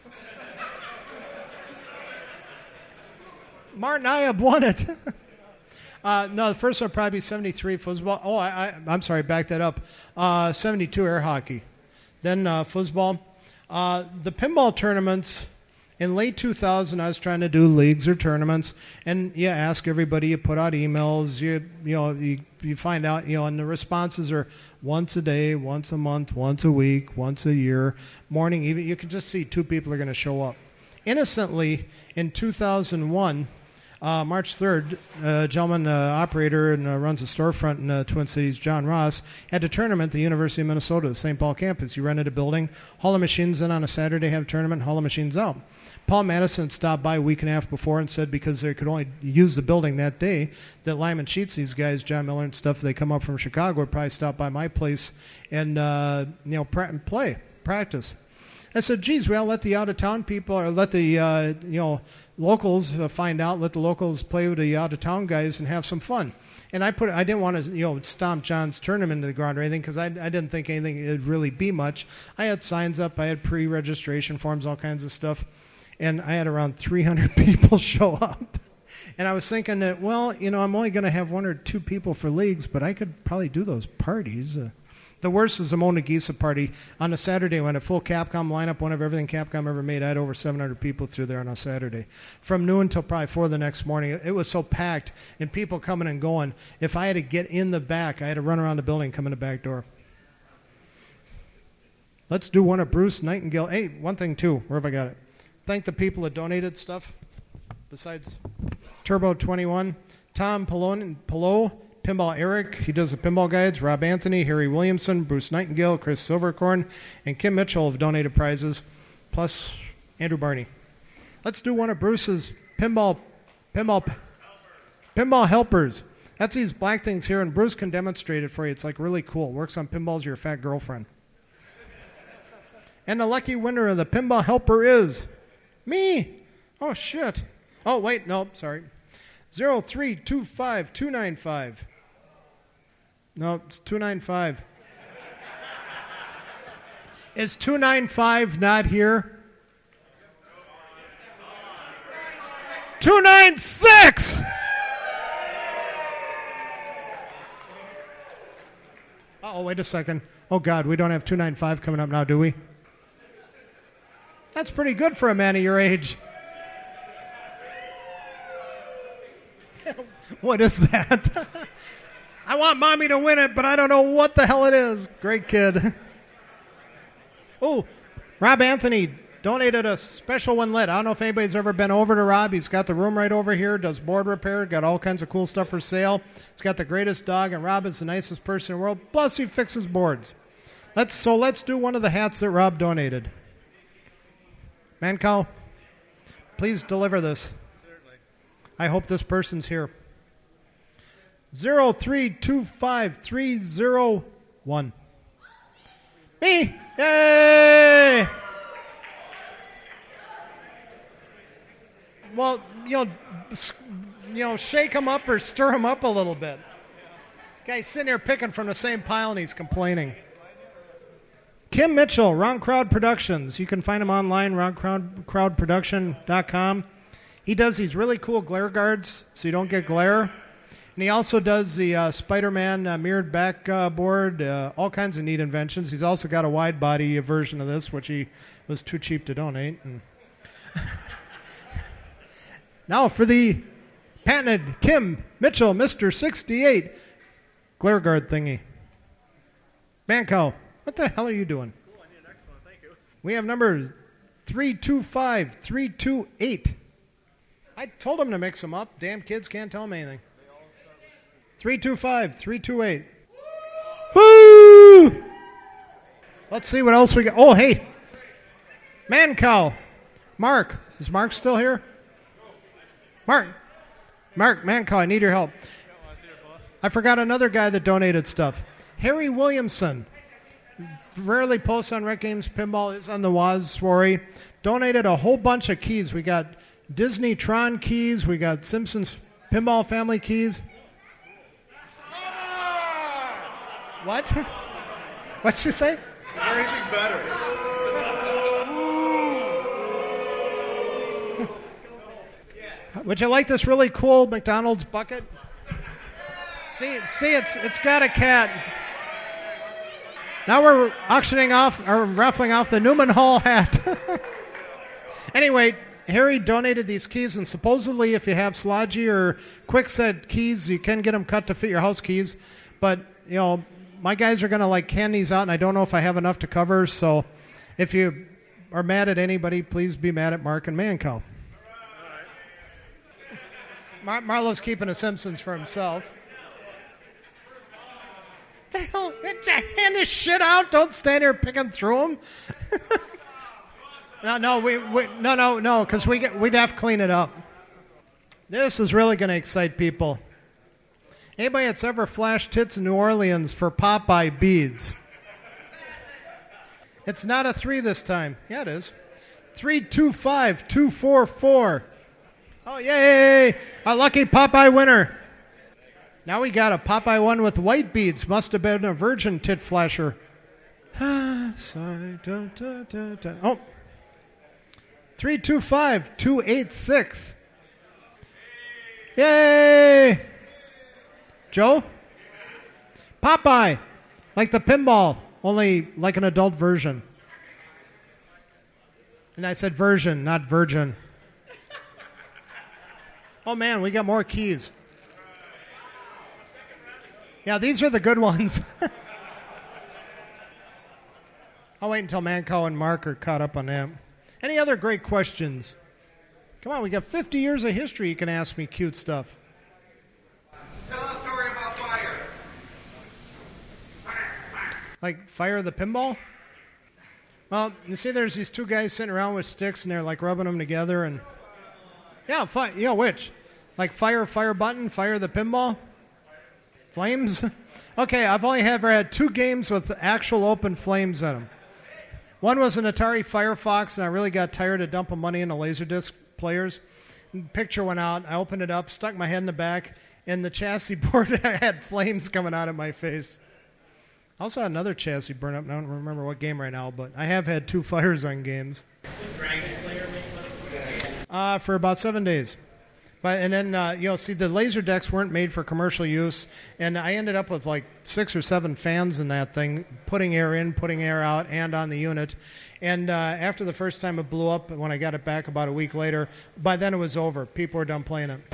Martin, I have won it. Uh, no, the first one would probably be seventy-three foosball. Oh, I, I, I'm sorry, back that up. Uh, seventy-two air hockey. Then uh, foosball. Uh, the pinball tournaments, in late two thousand, I was trying to do leagues or tournaments, and you ask everybody, you put out emails, you you know, you, you find out, you know, and the responses are once a day, once a month, once a week, once a year, morning, even. You can just see two people are going to show up. Innocently, in two thousand one, Uh, March third, a uh, gentleman, uh, operator, and uh, runs a storefront in uh, Twin Cities, John Ross, had a tournament at the University of Minnesota, the Saint Paul campus. He rented a building, Hall of Machines in on a Saturday, have a tournament, Hall of Machines out. Paul Madison stopped by a week and a half before and said because they could only use the building that day, that Lyman Sheets, these guys, John Miller and stuff, they come up from Chicago, would probably stop by my place and uh, you know pra- play, practice. I said, geez, well, let the out-of-town people, or let the, uh, you know, locals uh, find out, let the locals play with the out-of-town guys and have some fun. And I put, I didn't want to, you know, stomp John's tournament into the ground or anything because I, I didn't think anything would really be much. I had signs up, I had pre-registration forms, all kinds of stuff, and I had around three hundred people show up. And I was thinking that, well, you know, I'm only going to have one or two people for leagues, but I could probably do those parties. Uh, The worst is the Mona Gisa party. On a Saturday, when a full Capcom lineup, one of everything Capcom ever made, I had over seven hundred people through there on a Saturday. From noon till probably four the next morning. It was so packed, and people coming and going. If I had to get in the back, I had to run around the building, come in the back door. Let's do one of Bruce Nightingale. Hey, one thing, too. Where have I got it? Thank the people that donated stuff. Besides Turbo twenty-one, Tom Pelot, Pelot Pinball Eric, he does the pinball guides. Rob Anthony, Harry Williamson, Bruce Nightingale, Chris Silvercorn, and Kim Mitchell have donated prizes, plus Andrew Barney. Let's do one of Bruce's pinball, pinball, pinball helpers. That's these black things here, and Bruce can demonstrate it for you. It's like really cool. Works on pinballs, your fat girlfriend. And the lucky winner of the pinball helper is me. Oh shit. Oh wait, no, sorry. Zero three two five two nine five. No, it's two nine five. Is two ninety-five not here? two ninety-six! Oh, wait a second. Oh, God, we don't have two ninety-five coming up now, do we? That's pretty good for a man of your age. What is that? I want Mommy to win it, but I don't know what the hell it is. Great kid. Oh, Rob Anthony donated a special one lit. I don't know if anybody's ever been over to Rob. He's got the room right over here, does board repair, got all kinds of cool stuff for sale. He's got the greatest dog, and Rob is the nicest person in the world. Plus, he fixes boards. Let's So let's do one of the hats that Rob donated. Mancow, please deliver this. I hope this person's here. Zero three two five three zero one. Me! Yay! Well, you know, you know, shake him up or stir him up a little bit. Guy's sitting there picking from the same pile and he's complaining. Kim Mitchell, Round Crowd Productions. You can find him online, round crowd production dot com. He does these really cool glare guards so you don't get glare. And he also does the uh, Spider-Man uh, mirrored backboard, uh, all kinds of neat inventions. He's also got a wide-body version of this, which he was too cheap to donate. And now for the patented Kim Mitchell Mister sixty-eight glare guard thingy. Mancow, what the hell are you doing? Cool, I need an next one. Thank you. We have number three two five three two eight. I told him to mix them up. Damn kids can't tell him anything. three two five three two eight. Woo! Let's see what else we got. Oh, hey. Mancow. Mark. Is Mark still here? Mark. Mark, Mancow, I need your help. I forgot another guy that donated stuff. Harry Williamson. Rarely posts on Rec Games Pinball, is on the Waz Swarry. Donated a whole bunch of keys. We got Disney Tron keys. We got Simpsons Pinball Family keys. What? What'd she say? Is there anything better? Would you like this really cool McDonald's bucket? See, see, it's it's got a cat. Now we're auctioning off or raffling off the Newman Hall hat. Anyway, Harry donated these keys, and supposedly, if you have slodgy or quickset keys, you can get them cut to fit your house keys. But you know, my guys are gonna like can these out, and I don't know if I have enough to cover. So, if you are mad at anybody, please be mad at Mark and Mancow. Mar- Marlo's keeping the Simpsons for himself. The hell? Hand this shit out. Don't stand here picking through them. no, no, we, we, no, no, no, because we get, we'd have to clean it up. This is really going to excite people. Anybody that's ever flashed tits in New Orleans for Popeye beads? It's not a three this time. Yeah, it is. Three two five two four four. Oh, yay! A lucky Popeye winner. Now we got a Popeye one with white beads. Must have been a virgin tit flasher. Oh. three two five two eight six. Yay! Joe? Popeye. Like the pinball, only like an adult version. And I said version, not virgin. Oh, man, we got more keys. Yeah, these are the good ones. I'll wait until Mancow and Mark are caught up on that. Any other great questions? Come on, we got fifty years of history. You can ask me cute stuff. Tell a story about fire. Like Fire the Pinball? Well, you see there's these two guys sitting around with sticks, and they're like rubbing them together. And yeah, fi- yeah, which? Like Fire, Fire Button, Fire the Pinball? Flames? Okay, I've only ever had two games with actual open flames in them. One was an Atari Firefox, and I really got tired of dumping money into Laserdisc players. And the picture went out. I opened it up, stuck my head in the back, and the chassis board had flames coming out of my face. I also had another chassis burn up. I don't remember what game right now, but I have had two fires on games. Uh, for about seven days. But and then uh, you know, see, the laser decks weren't made for commercial use, and I ended up with like six or seven fans in that thing, putting air in, putting air out, and on the unit. And uh, after the first time it blew up, when I got it back about a week later, by then it was over. People were done playing it.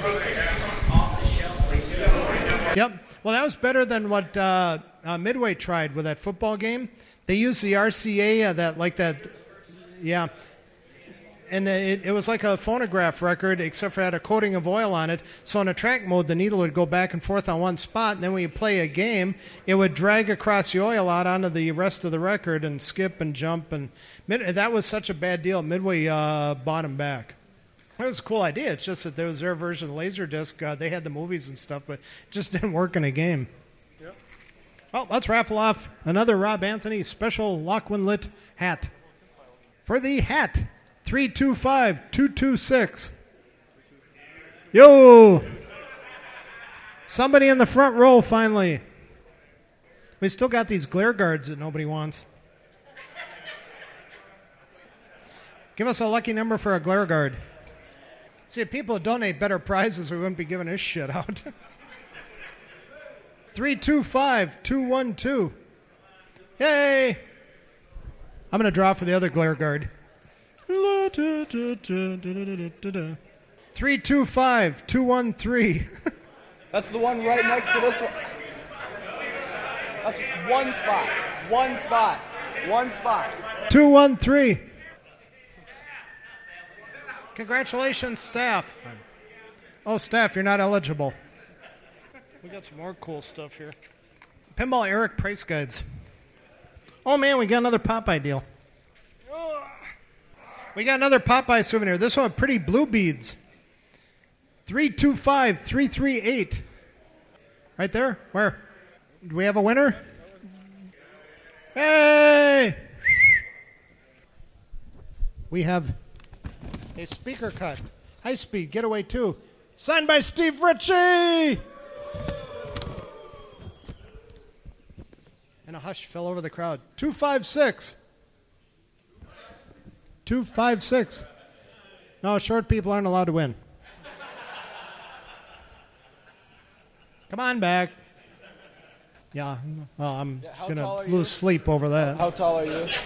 Yep. Well, that was better than what uh, uh, Midway tried with that football game. They used the R C A, uh, that like that, yeah. And it, it was like a phonograph record, except for it had a coating of oil on it. So in a track mode, the needle would go back and forth on one spot, and then when you play a game, it would drag across the oil out onto the rest of the record and skip and jump. And Mid- that was such a bad deal. Midway uh, bought them back. It was a cool idea. It's just that there was their version of Laserdisc. Uh, they had the movies and stuff, but it just didn't work in a game. Yep. Well, let's raffle off another Rob Anthony special Lockwin Lit hat. For the hat, three two five two two six. Yo! Somebody in the front row, finally. We still got these glare guards that nobody wants. Give us a lucky number for a glare guard. See, if people donate better prizes, we wouldn't be giving this shit out. three two five two one two. Yay! I'm going to draw for the other glare guard. three two five two one three. That's the one right next to this one. That's one spot. One spot. One spot. two one three. Congratulations, staff. Oh, staff, you're not eligible. We got some more cool stuff here. Pinball Eric price guides. Oh, man, we got another Popeye deal. We got another Popeye souvenir. This one with pretty blue beads. three two five three three eight. Right there? Where? Do we have a winner? Hey! We have a speaker cut. High speed, getaway two. Signed by Steve Ritchie! And a hush fell over the crowd. two five six. two five six. No, short people aren't allowed to win. Come on back. Yeah, well, I'm Yeah, how going tall to are you? lose sleep over that. How tall are you?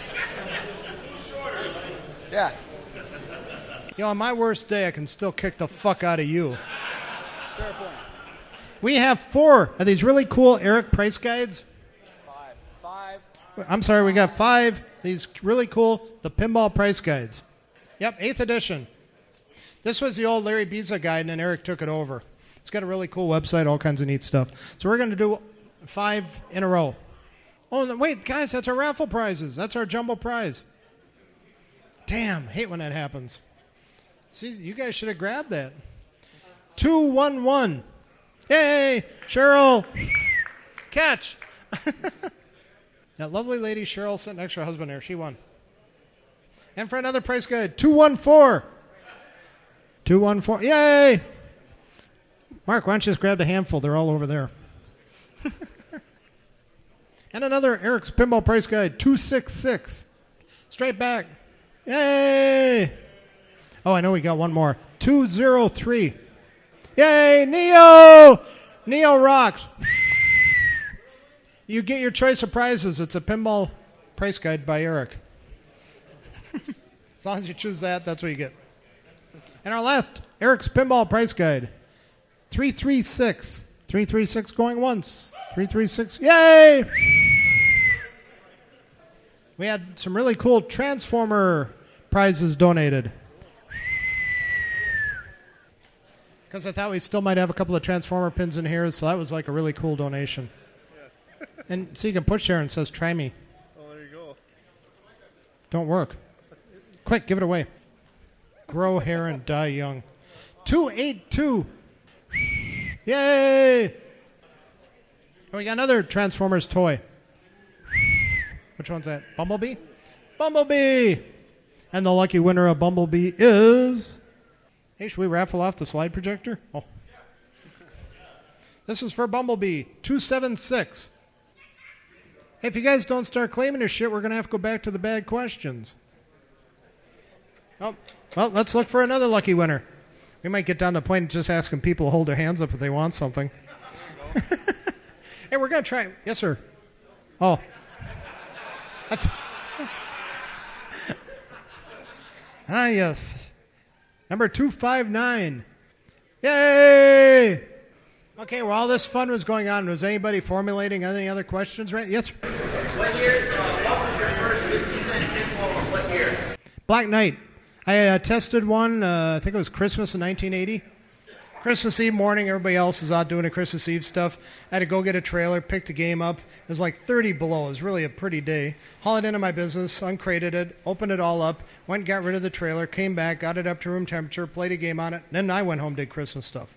Yeah. You know, on my worst day, I can still kick the fuck out of you. Fair point. We have four of these really cool Eric price guides. Five. Five. I'm sorry, we got five. These really cool, the pinball price guides. Yep, eighth edition. This was the old Larry Biza guide, and then Eric took it over. It's got a really cool website, all kinds of neat stuff. So we're going to do five in a row. Oh, no, wait, guys, that's our raffle prizes. That's our jumbo prize. Damn, hate when that happens. See, you guys should have grabbed that. two one one. Yay, Cheryl. Catch. That lovely lady, Cheryl, sitting next to her husband there, she won. And for another price guide, two one four. two one four. Yay! Mark, why don't you just grab a handful? They're all over there. And another Eric's Pinball Price Guide, two six six. Straight back. Yay! Oh, I know we got one more. two zero three. Yay, Neo! Neo rocks. You get your choice of prizes. It's a Pinball Price Guide by Eric. As long as you choose that, that's what you get. And our last, Eric's Pinball Price Guide. three three six. three three six going once. three three six. Yay! We had some really cool Transformer prizes donated. Because I thought we still might have a couple of Transformer pins in here, so that was like a really cool donation. And so you can push there and it says, try me. Oh, there you go. Don't work. Quick, give it away. Grow hair and die young. two eight two. Yay! And we got another Transformers toy. Which one's that? Bumblebee? Bumblebee! And the lucky winner of Bumblebee is... Hey, should we raffle off the slide projector? Oh. This is for Bumblebee. two seven six. Hey, if you guys don't start claiming this shit, we're going to have to go back to the bad questions. Oh, well, let's look for another lucky winner. We might get down to the point of just asking people to hold their hands up if they want something. Hey, we're going to try. Yes, sir. Oh. That's... ah, yes. Number two five nine. Yay! Okay, well, all this fun was going on. Was anybody formulating any other questions? Right? Yes, sir. What year, uh, what was your first fifty cent pinball? What year? Black Knight. I uh, tested one, uh, I think it was Christmas in nineteen eighty. Christmas Eve morning, everybody else is out doing the Christmas Eve stuff. I had to go get a trailer, pick the game up. It was like thirty below. It was really a pretty day. Haul it into my business, uncrated it, opened it all up, went and got rid of the trailer, came back, got it up to room temperature, played a game on it, and then I went home, did Christmas stuff.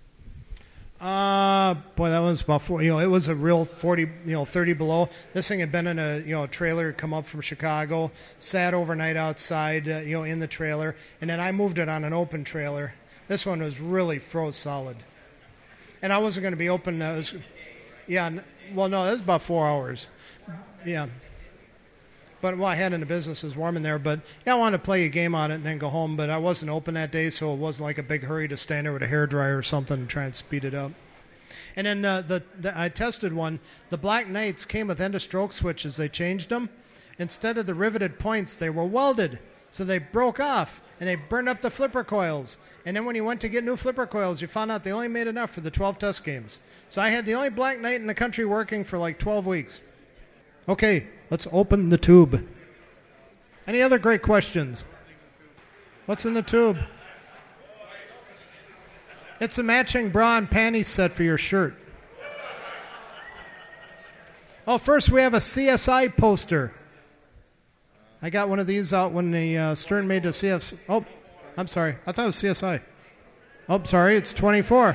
Uh, boy, that was about four, you know, it was a real forty, you know, thirty below. This thing had been in a, you know, trailer, come up from Chicago, sat overnight outside, uh, you know, in the trailer, and then I moved it on an open trailer. This one was really froze solid. And I wasn't going to be open. Uh, was, yeah, n- well, no, it was about four hours. Yeah. But what I had in the business is warm in there. But, yeah, I wanted to play a game on it and then go home. But I wasn't open that day, so it wasn't like a big hurry to stand there with a hairdryer or something and try and speed it up. And then uh, the, the I tested one. The Black Knights came with end-of-stroke switches. They changed them. Instead of the riveted points, they were welded. So they broke off, and they burned up the flipper coils. And then when you went to get new flipper coils, you found out they only made enough for the twelve test games. So I had the only Black Knight in the country working for like twelve weeks. Okay, let's open the tube. Any other great questions? What's in the tube? It's a matching bra and panties set for your shirt. Oh, first we have a C S I poster. I got one of these out when the uh, Stern made the C S I. Oh, I'm sorry. I thought it was C S I. Oh, sorry. It's twenty-four.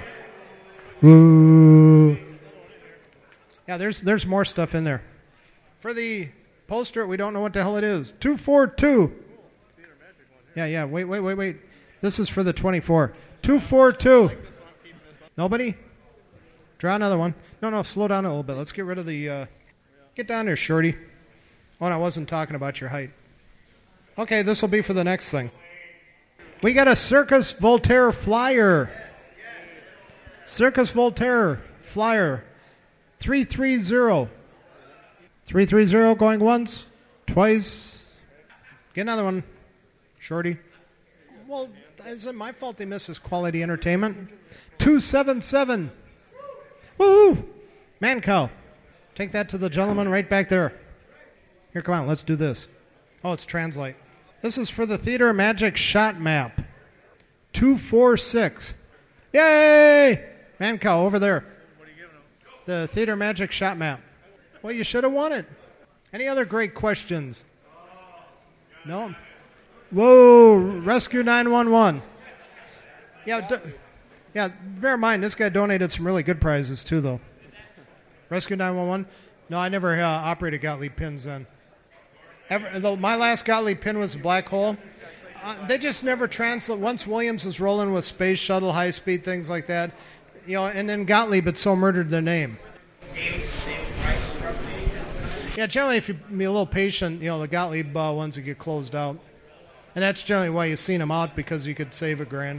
Ooh. Yeah, there's there's more stuff in there. For the poster, we don't know what the hell it is. two forty-two. Yeah, yeah. Wait, wait, wait, wait. This is for the twenty-four. two forty-two. Nobody? Draw another one. No, no, slow down a little bit. Let's get rid of the... Uh, get down there, shorty. Oh, and I wasn't talking about your height. Okay, this will be for the next thing. We got a Circus Voltaire flyer. Circus Voltaire flyer. three three zero. three three zero going once, twice. Get another one, shorty. Well, is it my fault they miss this quality entertainment? two seven seven. Woo! Man cow. Take that to the gentleman right back there. Here, come on, let's do this. Oh, it's translate. This is for the Theater Magic Shot Map. two forty-six. Yay! Man cow, over there. What are you giving them? The Theater Magic Shot Map. Well, you should have won it. Any other great questions? No? Whoa, Rescue nine one one. Yeah, do, yeah, bear in mind, this guy donated some really good prizes, too, though. Rescue nine one one? No, I never uh, operated Gottlieb pins then. Ever, though my last Gottlieb pin was a black hole. Uh, they just never translate. Once Williams was rolling with space shuttle, high speed, things like that, you know, and then Gottlieb had so murdered their name. Yeah, generally, if you be a little patient, you know, the Gottlieb uh, ones that get closed out, and that's generally why you've seen them out, because you could save a grand.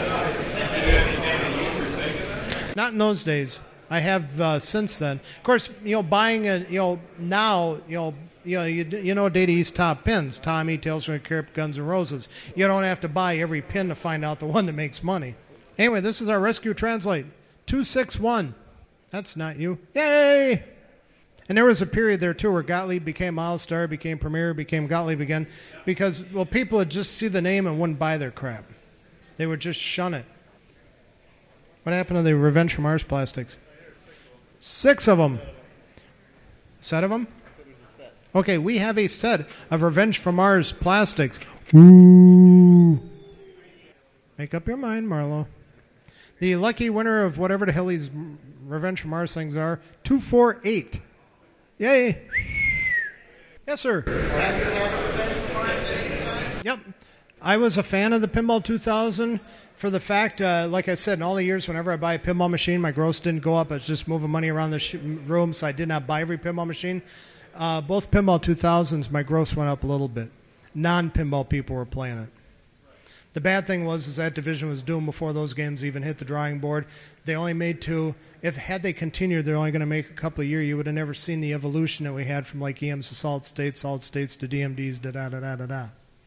Not in those days. I have uh, since then. Of course, you know, buying a, you know, now, you know. You know, you, you know Data East top pins, Tommy, Tales from the Crypt, Guns N' Roses. You don't have to buy every pin to find out the one that makes money. Anyway, this is our Rescue Translate. two six one. That's not you. Yay! And there was a period there, too, where Gottlieb became Milestar, became Premier, became Gottlieb again, because, well, people would just see the name and wouldn't buy their crap. They would just shun it. What happened to the Revenge from Mars plastics? Six of them. Set of them? Okay, we have a set of Revenge from Mars plastics. Ooh. Make up your mind, Marlo. The lucky winner of whatever the hell these Revenge from Mars things are, two four eight. Yay. Yes, sir. Yep. I was a fan of the Pinball two thousand. For the fact, uh, like I said, in all the years whenever I buy a pinball machine, my gross didn't go up. I was just moving money around the sh- room, so I did not buy every pinball machine. Uh, both Pinball two thousands, my gross went up a little bit. Non-pinball people were playing it. The bad thing was is that division was doomed before those games even hit the drawing board. They only made two. If had they continued, they're only going to make a couple of years. You would have never seen the evolution that we had from like E Ms to solid states, solid states to D M Ds, da da da da da da.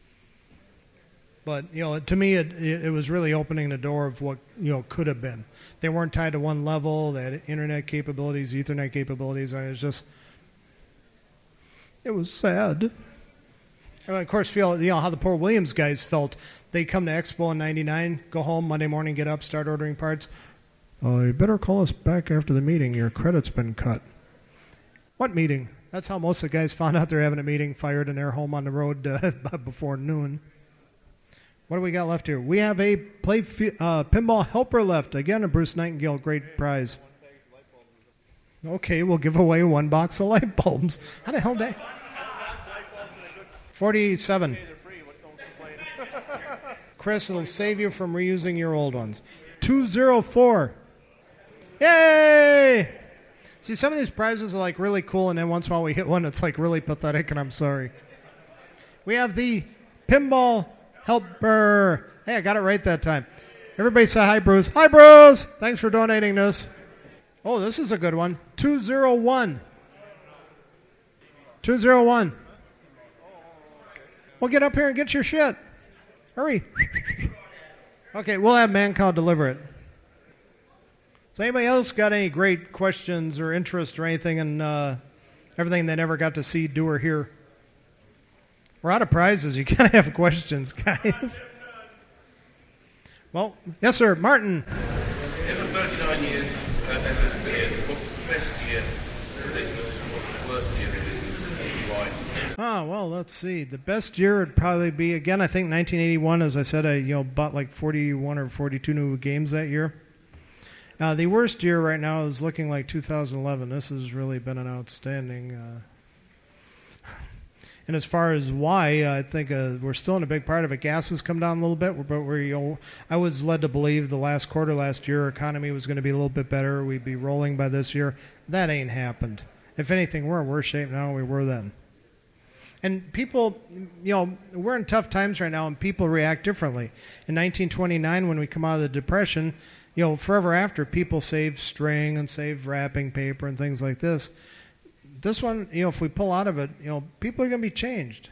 But you know, to me, it it was really opening the door of what you know could have been. They weren't tied to one level. They had internet capabilities, Ethernet capabilities. I was just, it was sad. And of course, feel you know how the poor Williams guys felt. They come to Expo in ninety-nine, go home Monday morning, get up, start ordering parts. Oh, you better call us back after the meeting. Your credit's been cut. What meeting? That's how most of the guys found out they're having a meeting, fired, and they're home on the road uh, before noon. What do we got left here? We have a play uh, pinball helper left. Again, a Bruce Nightingale, great prize. Okay, we'll give away one box of light bulbs. How the hell did forty-seven. Chris, it'll save you from reusing your old ones. two oh four. Yay! See, some of these prizes are like really cool, and then once in a while we hit one that's like really pathetic, and I'm sorry. We have the Pinball Helper. Hey, I got it right that time. Everybody say hi, Bruce. Hi, Bruce! Thanks for donating this. Oh, this is a good one. two oh one. two oh one. Well, get up here and get your shit. Hurry. Okay, we'll have Mancow deliver it. So anybody else got any great questions or interest or anything in uh, everything they never got to see, do, or hear? We're out of prizes. You gotta have questions, guys. Well, yes, sir. Martin. In the thirty-nine years uh, as a affiliate, what's the best year for business and what's the worst year in business? Why? Ah, well, let's see. The best year would probably be, again, I think nineteen eighty-one. As I said, I you know bought like forty-one or forty-two new games that year. Uh, the worst year right now is looking like two thousand eleven. This has really been an outstanding. Uh, and as far as why, uh, I think uh, we're still in a big part of it. Gas has come down a little bit, but we're, you know, I was led to believe the last quarter last year, our economy was going to be a little bit better. We'd be rolling by this year. That ain't happened. If anything, we're in worse shape now than we were then. And people, you know, we're in tough times right now, and people react differently. In nineteen twenty-nine, when we come out of the Depression, you know, forever after, people saved string and saved wrapping paper and things like this. This one, you know, if we pull out of it, you know, people are going to be changed.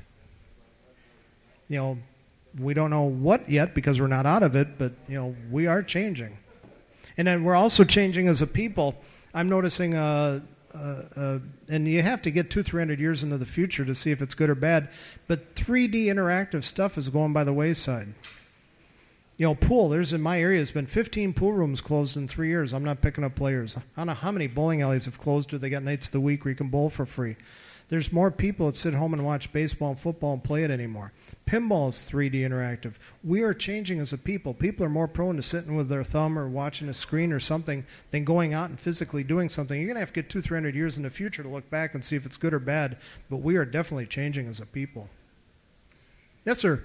You know, we don't know what yet because we're not out of it, but, you know, we are changing. And then we're also changing as a people. I'm noticing, uh, uh, uh, and you have to get two, three hundred years into the future to see if it's good or bad, but three D interactive stuff is going by the wayside. You know, pool, there's in my area, there's been fifteen pool rooms closed in three years. I'm not picking up players. I don't know how many bowling alleys have closed or they got nights of the week where you can bowl for free. There's more people that sit home and watch baseball and football and play it anymore. Pinball is three D interactive. We are changing as a people. People are more prone to sitting with their thumb or watching a screen or something than going out and physically doing something. You're going to have to get two, three hundred years in the future to look back and see if it's good or bad, but we are definitely changing as a people. Yes, sir.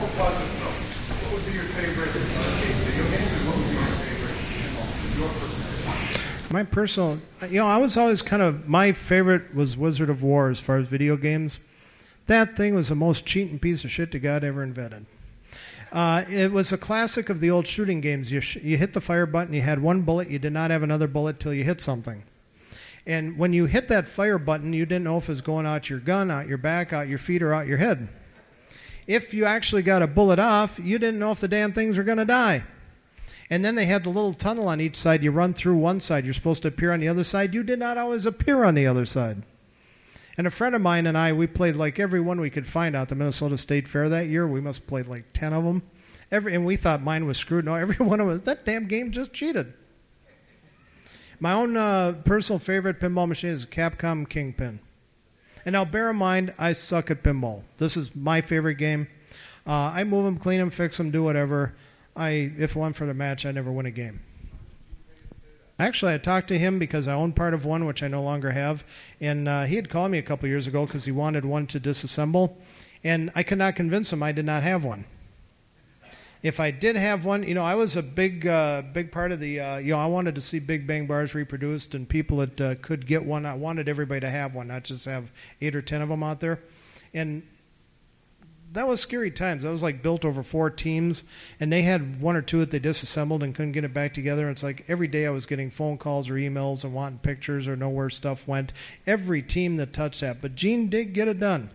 What would be your favorite video game, and what would be your favorite, your personal? My personal, you know, I was always kind of, my favorite was Wizard of War as far as video games. That thing was the most cheating piece of shit that God ever invented. Uh, it was a classic of the old shooting games. You, sh- you hit the fire button, you had one bullet, you did not have another bullet till you hit something. And when you hit that fire button, you didn't know if it was going out your gun, out your back, out your feet, or out your head. If you actually got a bullet off, you didn't know if the damn things were going to die. And then they had the little tunnel on each side. You run through one side. You're supposed to appear on the other side. You did not always appear on the other side. And a friend of mine and I, we played like every one we could find out the Minnesota State Fair that year. We must have played like ten of them. Every, and we thought mine was screwed. No, every one of us, that damn game just cheated. My own uh, personal favorite pinball machine is Capcom Kingpin. And now, bear in mind, I suck at pinball. This is my favorite game. Uh, I move them, clean them, fix them, do whatever. I, if one for the match, I never win a game. Actually, I talked to him because I own part of one, which I no longer have. And uh, he had called me a couple years ago because he wanted one to disassemble. And I could not convince him I did not have one. if I did have one, you know, I was a big, uh, big part of the, uh, you know, I wanted to see Big Bang bars reproduced, and people that uh, could get one. I wanted everybody to have one, not just have eight or ten of them out there. And that was scary times. That was like built over four teams, and they had one or two that they disassembled and couldn't get it back together. It's like every day I was getting phone calls or emails and wanting pictures or know where stuff went. Every team that touched that. But Gene did get it done.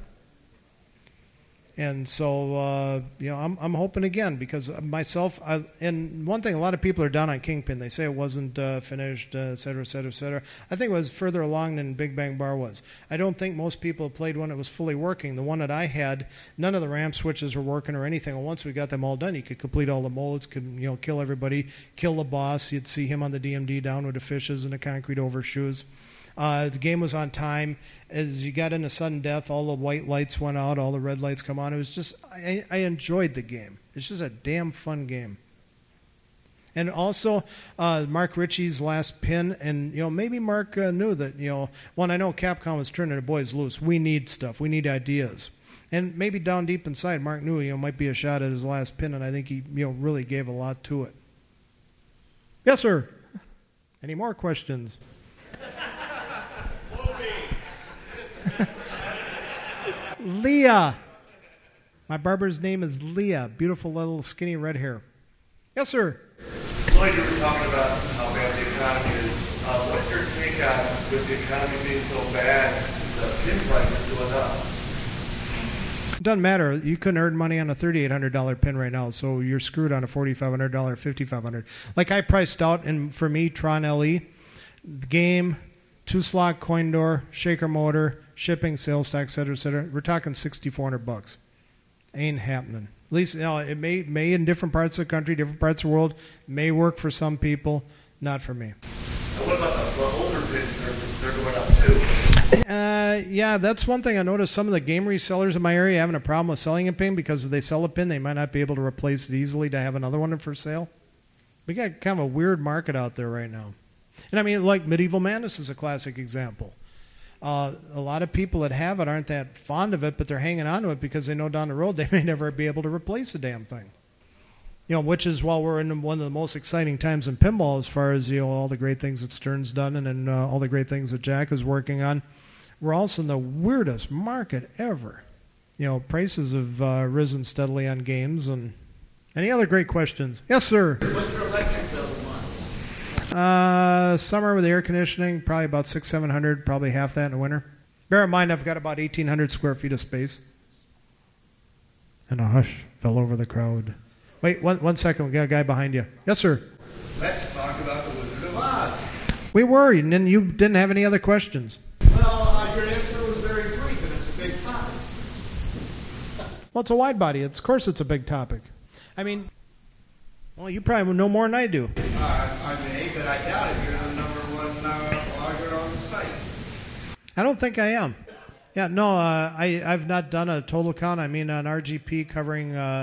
And so, uh, you know, I'm I'm hoping again, because myself, I, and one thing, a lot of people are down on Kingpin. They say it wasn't uh, finished, uh, et cetera, et cetera, et cetera. I think it was further along than Big Bang Bar was. I don't think most people played one that was fully working. The one that I had, none of the ramp switches were working or anything. And once we got them all done, you could complete all the modes, could, you know, kill everybody, kill the boss. You'd see him on the D M D down with the fishes and the concrete overshoes. Uh, the game was on time. As you got into sudden death, all the white lights went out, all the red lights come on. It was just, I, I enjoyed the game. It's just a damn fun game. And also, uh, Mark Ritchie's last pin, and, you know, maybe Mark uh, knew that, you know, one, I know Capcom was turning the boys loose. We need stuff. We need ideas. And maybe down deep inside, Mark knew, you know, might be a shot at his last pin, and I think he, you know, really gave a lot to it. Yes, sir. Any more questions? Leah. My barber's name is Leah. Beautiful little skinny red hair. Yes, sir. Lloyd, you were talking about how bad the economy is. Uh, what's your take on, with the economy being so bad, the pin prices going up? It doesn't matter. You couldn't earn money on a thirty-eight hundred dollars pin right now, so you're screwed on a forty-five hundred dollars, fifty-five hundred dollars. Like I priced out, and for me, Tron L E, the game, two-slot coin door, shaker motor, shipping, sales tax, et cetera, et cetera. We're talking sixty-four hundred bucks. Ain't happening. At least, you know, it may may in different parts of the country, different parts of the world, may work for some people, not for me. And what about the, the older pins? They're, they're going up too. Uh, yeah, that's one thing I noticed. Some of the game resellers in my area having a problem with selling a pin, because if they sell a pin, they might not be able to replace it easily to have another one for sale. We got kind of a weird market out there right now. And I mean, like Medieval Madness is a classic example. Uh, a lot of people that have it aren't that fond of it, but they're hanging on to it because they know down the road they may never be able to replace the damn thing. You know, which is, while we're in one of the most exciting times in pinball, as far as, you know, all the great things that Stern's done, and then uh, all the great things that Jack is working on, we're also in the weirdest market ever. You know, prices have uh, risen steadily on games. And any other great questions? Yes, sir. What's your electric bill a month? Uh, summer with air conditioning, probably about six, seven hundred, probably half that in the winter. Bear in mind, I've got about eighteen hundred square feet of space. And a hush fell over the crowd. Wait, one one second. We got a guy behind you. Yes, sir. Let's talk about the Wizard of Oz. We were, and then you didn't have any other questions. Well, uh, your answer was very brief, and it's a big topic. Well, it's a wide body. It's, of course, it's a big topic. I mean, well, you probably know more than I do. Uh, I may, but I doubt it. You're the number one uh, blogger on the site. I don't think I am. Yeah, no, uh, I, I've not done a total count. I mean, on R G P covering... Uh,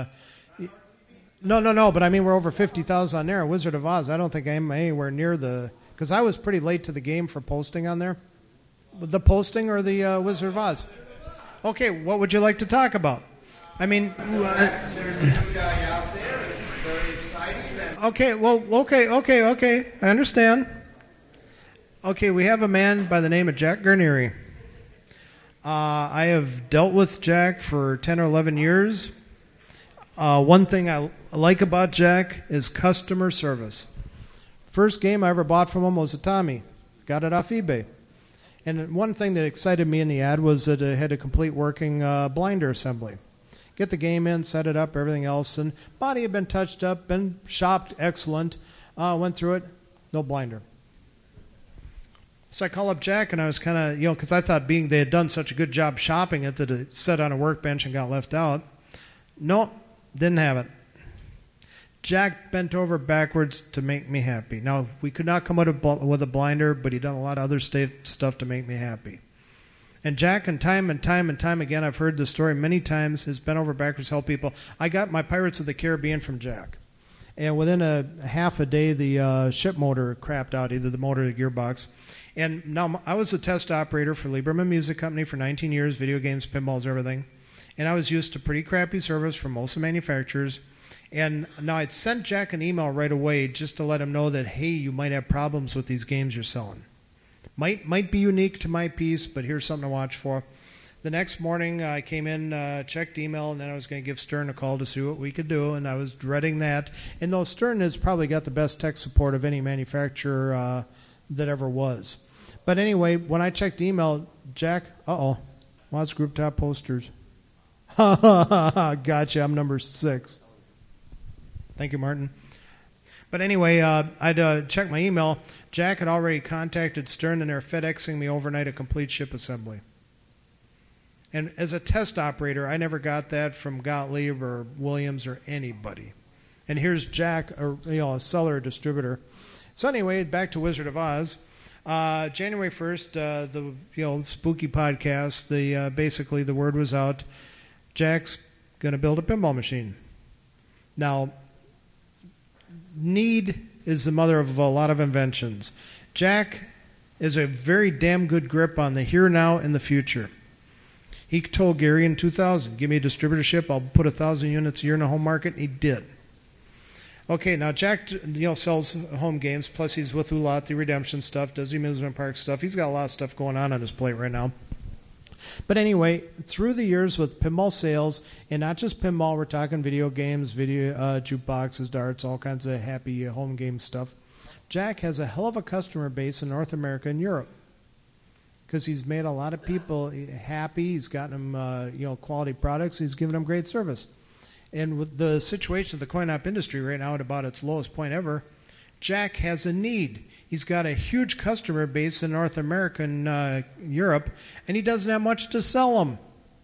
no, no, no, but I mean, we're over fifty thousand on there. Wizard of Oz, I don't think I'm anywhere near the... Because I was pretty late to the game for posting on there. The posting or the uh, Wizard of Oz? Okay, what would you like to talk about? I mean... Uh, There's a new guy out there. It's very exciting. And Okay, well, okay, okay, okay. I understand. Okay, we have a man by the name of Jack Garnieri. Uh, I have dealt with Jack for ten or eleven years. Uh, one thing I like about Jack is customer service. First game I ever bought from him was a Tommy. Got it off eBay. And one thing that excited me in the ad was that it had a complete working uh, blinder assembly. Get the game in, set it up, everything else, and body had been touched up, been shopped, excellent. Uh, went through it, no blinder. So I call up Jack, and I was kind of, you know, because I thought being they had done such a good job shopping it that it sat on a workbench and got left out. No, didn't have it. Jack bent over backwards to make me happy. Now, we could not come out with a blinder, but he'd done a lot of other state stuff to make me happy. And Jack, and time and time and time again, I've heard the story many times, has bent over backwards to help people. I got my Pirates of the Caribbean from Jack. And within a half a day, the uh, ship motor crapped out, either the motor or the gearbox. And now I was a test operator for Lieberman Music Company for nineteen years, video games, pinballs, everything. And I was used to pretty crappy service from most of the manufacturers. And now I'd sent Jack an email right away just to let him know that, hey, you might have problems with these games you're selling. Might might be unique to my piece, but here's something to watch for. The next morning, I came in, uh, checked email, and then I was going to give Stern a call to see what we could do, and I was dreading that. And though Stern has probably got the best tech support of any manufacturer uh, that ever was. But anyway, when I checked email, Jack, uh-oh, Mods Group Top Posters. Ha ha ha ha, gotcha, I'm number six. Thank you, Martin. But anyway, uh, I'd uh, checked my email. Jack had already contacted Stern, and they're FedExing me overnight a complete ship assembly. And as a test operator, I never got that from Gottlieb or Williams or anybody. And here's Jack, a, you know, a seller, a distributor. So anyway, back to Wizard of Oz. Uh, January first, uh, the you know spooky podcast. The uh, basically the word was out. Jack's going to build a pinball machine. Now, need is the mother of a lot of inventions. Jack is a very damn good grip on the here, now, and the future. He told Gary in two thousand, give me a distributorship, I'll put one thousand units a year in the home market, and he did. Okay, now Jack you know, sells home games, plus he's with Ulat, the redemption stuff, does the amusement park stuff. He's got a lot of stuff going on on his plate right now. But anyway, through the years with pinball sales, and not just pinball, we're talking video games, video uh, jukeboxes, darts, all kinds of happy uh, home game stuff. Jack has a hell of a customer base in North America and Europe because he's made a lot of people happy. He's gotten them uh, you know, quality products. He's given them great service. And with the situation of the coin-op industry right now at about its lowest point ever, Jack has a need. He's got a huge customer base in North America and uh, Europe, and he doesn't have much to sell them.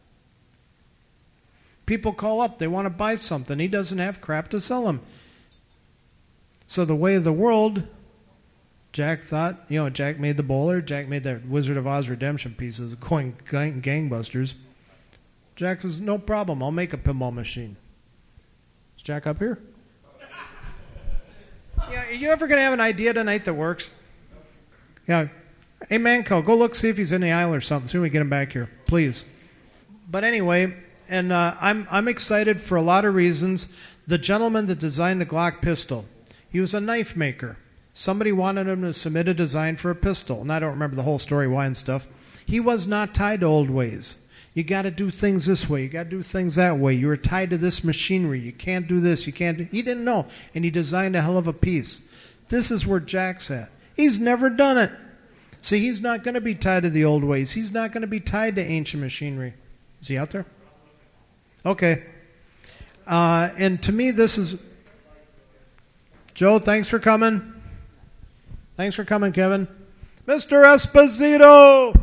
People call up. They want to buy something. He doesn't have crap to sell them. So the way of the world, Jack thought, you know, Jack made the bowler. Jack made that Wizard of Oz redemption pieces, going gang- gangbusters. Jack says, no problem. I'll make a pinball machine. Is Jack up here? Yeah, are you ever going to have an idea tonight that works? Yeah. Hey, Manco, go look, see if he's in the aisle or something. See when we get him back here, please. But anyway, and uh, I'm I'm excited for a lot of reasons. The gentleman that designed the Glock pistol, he was a knife maker. Somebody wanted him to submit a design for a pistol, and I don't remember the whole story, why and stuff. He was not tied to old ways. You got to do things this way. You got to do things that way. You were tied to this machinery. You can't do this. You can't do... He didn't know, and he designed a hell of a piece. This is where Jack's at. He's never done it. See, he's not going to be tied to the old ways. He's not going to be tied to ancient machinery. Is he out there? Okay. Uh, and to me, this is... Joe, thanks for coming. Thanks for coming, Kevin. Mister Esposito!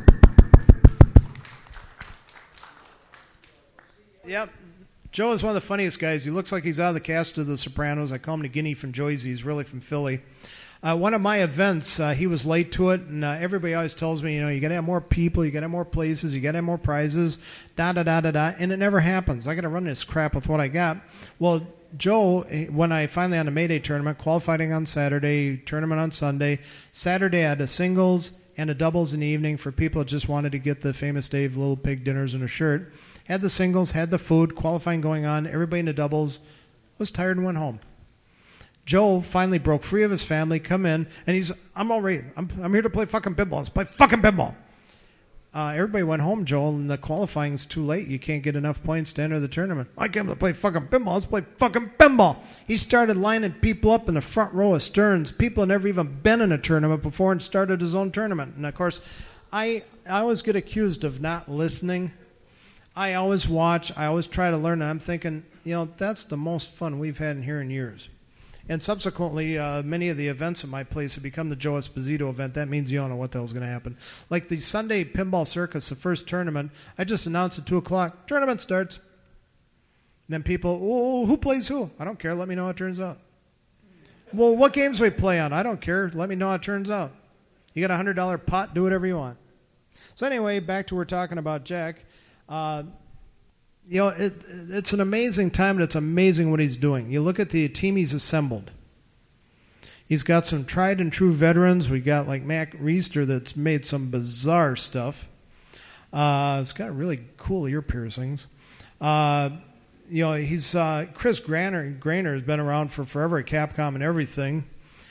Yep. Joe is one of the funniest guys. He looks like he's out of the cast of The Sopranos. I call him the Guinea from Jersey. He's really from Philly. Uh, one of my events, uh, he was late to it, and uh, everybody always tells me, you know, you got to have more people, you got to have more places, you got to have more prizes, da da da da da, and it never happens. I got to run this crap with what I got. Well, Joe, when I finally had a Mayday tournament, qualifying on Saturday, tournament on Sunday. Saturday I had a singles and a doubles in the evening for people that just wanted to get the famous Dave Little Pig dinners and a shirt. Had the singles, had the food, qualifying going on. Everybody in the doubles was tired and went home. Joe finally broke free of his family, come in, and he's, I'm all right. I'm, I'm here to play fucking pinball. Let's play fucking pinball. Uh, everybody went home, Joel, and the qualifying's too late. You can't get enough points to enter the tournament. I came to play fucking pinball. Let's play fucking pinball. He started lining people up in the front row of Stearns. People had never even been in a tournament before and started his own tournament. And, of course, I, I always get accused of not listening. I always watch. I always try to learn. And I'm thinking, you know, that's the most fun we've had in here in years. And subsequently, uh, many of the events at my place have become the Joe Esposito event. That means you don't know what the hell's going to happen. Like the Sunday Pinball Circus, the first tournament, I just announced at two o'clock, tournament starts. And then people, oh, who plays who? I don't care. Let me know how it turns out. Well, what games we play on? I don't care. Let me know how it turns out. You got a one hundred dollar pot, do whatever you want. So anyway, back to what we're talking about Jack. Uh, You know, it, it's an amazing time, and it's amazing what he's doing. You look at the team he's assembled. He's got some tried and true veterans. We got like Mac Reister that's made some bizarre stuff. Uh, it's got really cool ear piercings. Uh, you know, he's uh, Chris Grainer, Grainer has been around for forever at Capcom and everything.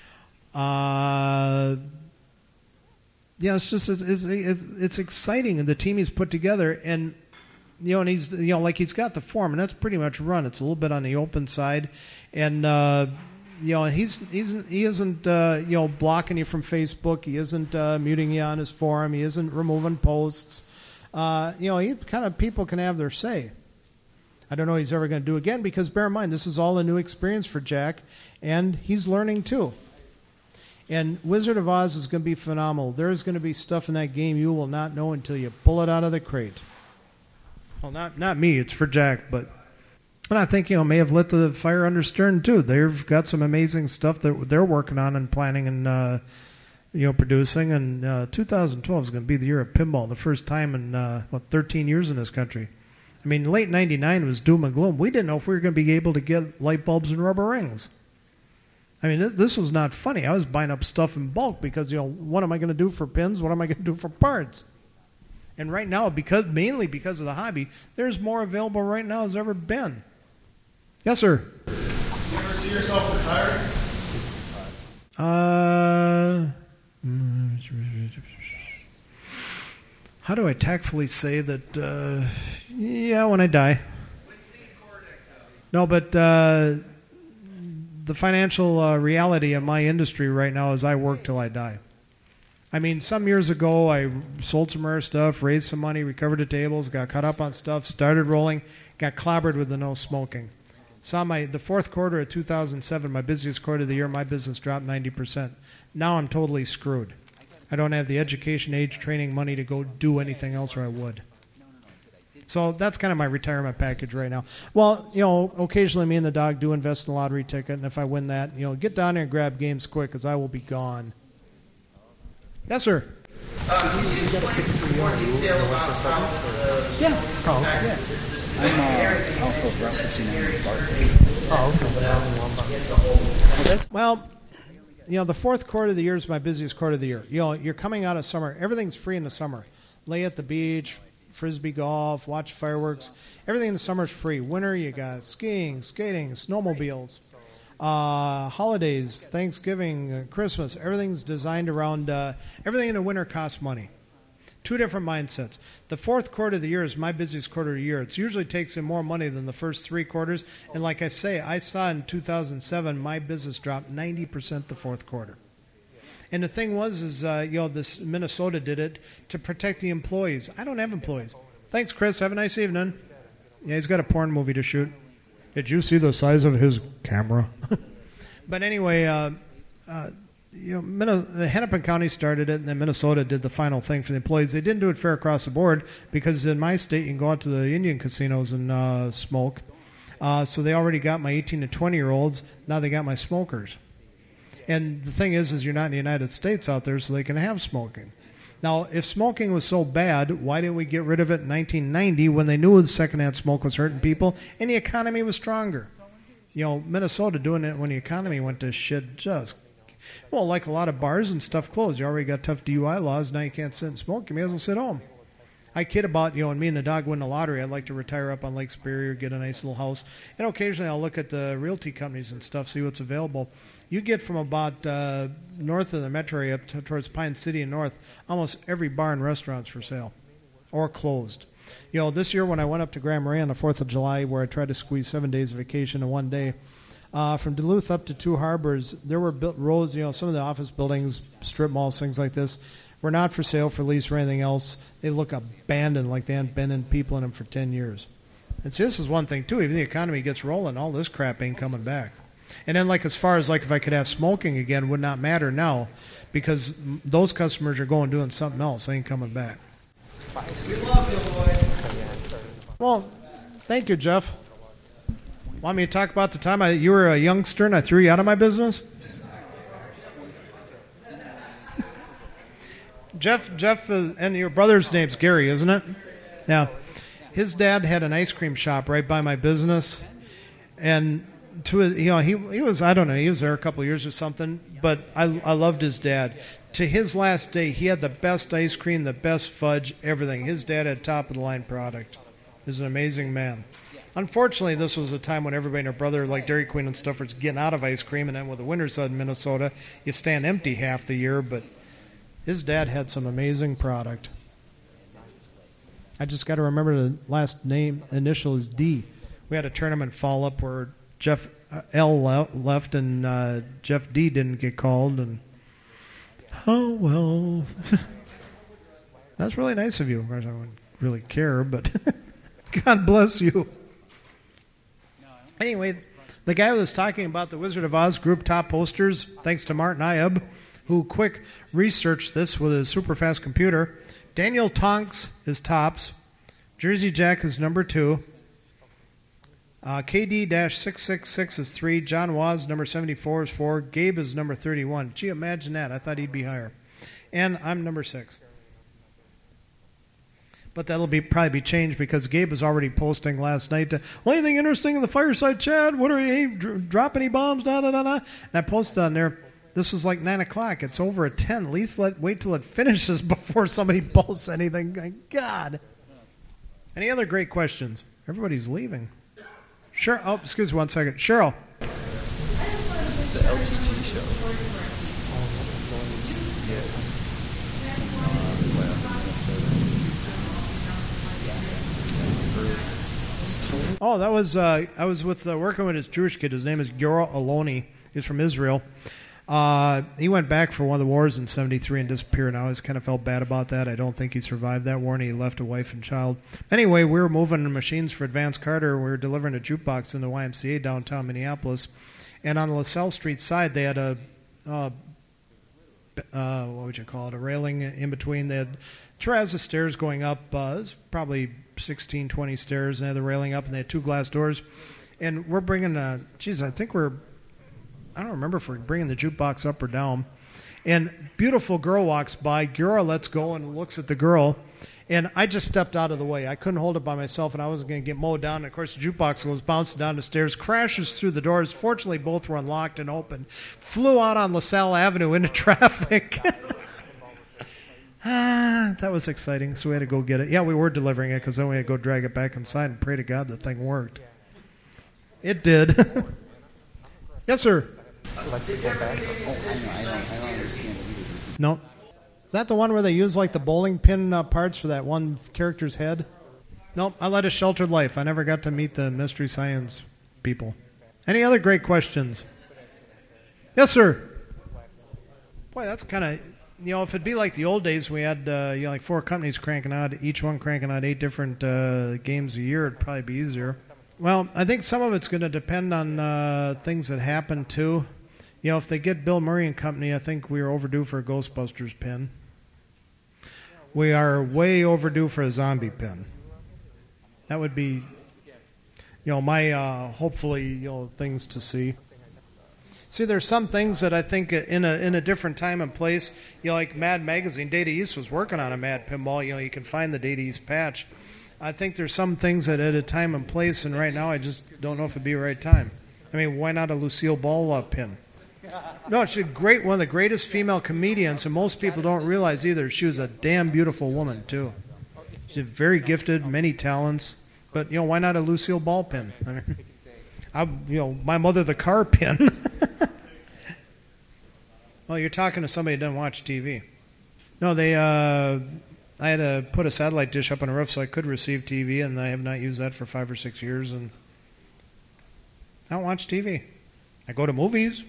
Uh, yeah, it's just it's, it's it's exciting, and the team he's put together, and you know, and he's you know like he's got the form, and that's pretty much run. It's a little bit on the open side, and uh, you know he's he's he isn't uh, you know blocking you from Facebook. He isn't uh, muting you on his forum. He isn't removing posts. Uh, you know, he kind of people can have their say. I don't know what he's ever going to do again because bear in mind this is all a new experience for Jack, and he's learning too. And Wizard of Oz is going to be phenomenal. There's going to be stuff in that game you will not know until you pull it out of the crate. Well, not not me. It's for Jack, but and I think you know may have lit the fire under Stern too. They've got some amazing stuff that they're working on and planning and uh, you know producing. And uh, two thousand twelve is going to be the year of pinball, the first time in uh, what thirteen years in this country. I mean, late ninety-nine was doom and gloom. We didn't know if we were going to be able to get light bulbs and rubber rings. I mean, this, this was not funny. I was buying up stuff in bulk because, you know, what am I going to do for pins? What am I going to do for parts? And right now, because mainly because of the hobby, there's more available right now as ever been. Yes, sir. You ever see yourself Uh, retiring? how do I tactfully say that? Uh, yeah, when I die. No, but uh, the financial uh, reality of my industry right now is I work till I die. I mean, some years ago, I sold some rare stuff, raised some money, recovered the tables, got caught up on stuff, started rolling, got clobbered with the no smoking. Saw my the fourth quarter of two thousand seven, my busiest quarter of the year, my business dropped ninety percent. Now I'm totally screwed. I don't have the education, age, training, money to go do anything else, or I would. So that's kind of my retirement package right now. Well, you know, occasionally me and the dog do invest in a lottery ticket, and if I win that, you know, get down there and grab games quick, because I will be gone. Yes, sir. Uh, can you explain more detail about how the... Yeah. Oh, yeah. I'm uh, also Route fifty-nine Bart. Oh, well, you know, the fourth quarter of the year is my busiest quarter of the year. You know, you're coming out of summer. Everything's free in the summer. Lay at the beach, frisbee golf, watch fireworks. Everything in the summer is free. Winter, you got skiing, skating, snowmobiles. Uh, holidays, Thanksgiving, uh, Christmas, everything's designed around, uh, everything in the winter costs money. Two different mindsets. The fourth quarter of the year is my busiest quarter of the year. It usually takes in more money than the first three quarters. And like I say, I saw in two thousand seven, my business dropped ninety percent the fourth quarter. And the thing was, is, uh, you know, this Minnesota did it to protect the employees. I don't have employees. Thanks, Chris. Have a nice evening. Yeah, he's got a porn movie to shoot. Did you see the size of his camera? But anyway, uh, uh, you know, Minnesota, Hennepin County started it, and then Minnesota did the final thing for the employees. They didn't do it fair across the board because in my state you can go out to the Indian casinos and uh, smoke. Uh, so they already got my eighteen to twenty-year-olds. Now they got my smokers. And the thing is, is you're not in the United States out there, so they can have smoking. Now, if smoking was so bad, why didn't we get rid of it in nineteen ninety when they knew the secondhand smoke was hurting people and the economy was stronger? You know, Minnesota doing it when the economy went to shit just, well, like a lot of bars and stuff closed. You already got tough D U I laws. Now you can't sit and smoke. You may as well sit home. I kid about, you know, and me and the dog win the lottery. I'd like to retire up on Lake Superior, get a nice little house. And occasionally I'll look at the realty companies and stuff, see what's available. You get from about uh, north of the metro area up to, towards Pine City and north, almost every bar and restaurant's for sale or closed. You know, this year when I went up to Grand Marais on the fourth of July, where I tried to squeeze seven days of vacation in one day, uh, from Duluth up to Two Harbors, there were built rows, you know, some of the office buildings, strip malls, things like this, were not for sale, for lease, or anything else. They look abandoned, like they hadn't been in people in them for ten years. And see, this is one thing, too. Even the economy gets rolling, all this crap ain't coming back. And then, like, as far as, like, if I could have smoking again, would not matter now, because those customers are going doing something else. They ain't coming back. We love you, boy. Well, thank you, Jeff. Want me to talk about the time I, you were a youngster and I threw you out of my business? Jeff, Jeff, uh, and your brother's name's Gary, isn't it? Yeah. His dad had an ice cream shop right by my business, and to you know he he was I don't know he was there a couple of years or something, but I I loved his dad. To his last day, he had the best ice cream, the best fudge, everything. His dad had top of the line product. He's an amazing man. Unfortunately, this was a time when everybody and their brother, like Dairy Queen and stuff, was getting out of ice cream, and then with the winters in Minnesota, you stand empty half the year, but his dad had some amazing product. I just got to remember the last name, initial is D. We had a tournament fall up where Jeff L left and uh, Jeff D didn't get called, and oh, well. That's really nice of you. Of course, I wouldn't really care, but God bless you. Anyway, the guy who was talking about the Wizard of Oz group top posters, thanks to Martin Iab, who quick researched this with his super fast computer. Daniel Tonks is tops. Jersey Jack is number two. Uh, K D six six six is three. John Waz, number seventy-four, is four. Gabe is number thirty-one. Gee, imagine that. I thought he'd be higher. And I'm number six. But that'll be probably be changed because Gabe was already posting last night. To, well, anything interesting in the fireside chat? What are you, dr- drop any bombs? Da, da, da, da. And I posted on there, this was like nine o'clock. It's over at ten. At least let wait till it finishes before somebody posts anything. My God. Any other great questions? Everybody's leaving. Sure. Oh, excuse me one second. Cheryl. It's the L T G show. Oh, that was, uh, I was with uh, working with his Jewish kid. His name is Giora Aloni. He's from Israel. Uh, he went back for one of the wars in seventy-three and disappeared. I always kind of felt bad about that. I don't think he survived that war, and he left a wife and child. Anyway, we were moving machines for Advance Carter. We were delivering a jukebox in the Y M C A downtown Minneapolis. And on the LaSalle Street side, they had a, uh, uh, what would you call it, a railing in between. They had terrazzo stairs going up. Uh, it was probably sixteen, twenty stairs, and they had the railing up, and they had two glass doors. And we're bringing, uh, geez, I think we're, I don't remember if we're bringing the jukebox up or down. And beautiful girl walks by. Giora lets go and looks at the girl. And I just stepped out of the way. I couldn't hold it by myself, and I wasn't going to get mowed down. And, of course, the jukebox goes bouncing down the stairs, crashes through the doors. Fortunately, both were unlocked and open. Flew out on LaSalle Avenue into traffic. Ah, that was exciting, so we had to go get it. Yeah, we were delivering it because then we had to go drag it back inside and pray to God the thing worked. It did. Yes, sir. I'd like to go back. Oh, I know. I don't, I don't understand it either. No. Is that the one where they use like the bowling pin uh, parts for that one character's head? Nope. I led a sheltered life. I never got to meet the Mystery Science people. Any other great questions? Yes, sir. Boy, that's kind of, you know, if it'd be like the old days, we had uh, you know, like four companies cranking out, each one cranking out eight different uh, games a year, it'd probably be easier. Well, I think some of it's going to depend on uh, things that happen, too. You know, if they get Bill Murray and company, I think we are overdue for a Ghostbusters pin. We are way overdue for a zombie pin. That would be, you know, my uh, hopefully, you know, things to see. See, there's some things that I think in a in a different time and place, you know, like Mad Magazine, Data East was working on a Mad Pinball. You know, you can find the Data East patch. I think there's some things that at a time and place, and right now I just don't know if it'd be the right time. I mean, why not a Lucille Ball uh, pin? No, she's a great, one of the greatest female comedians, and most people don't realize either. She was a damn beautiful woman, too. She's very gifted, many talents. But, you know, why not a Lucille Ball pin? I mean, I, you know, my mother the car pin. Well, you're talking to somebody that doesn't watch T V. No, they, uh, I had to put a satellite dish up on a roof so I could receive T V, and I have not used that for five or six years, and I don't watch T V. I go to movies.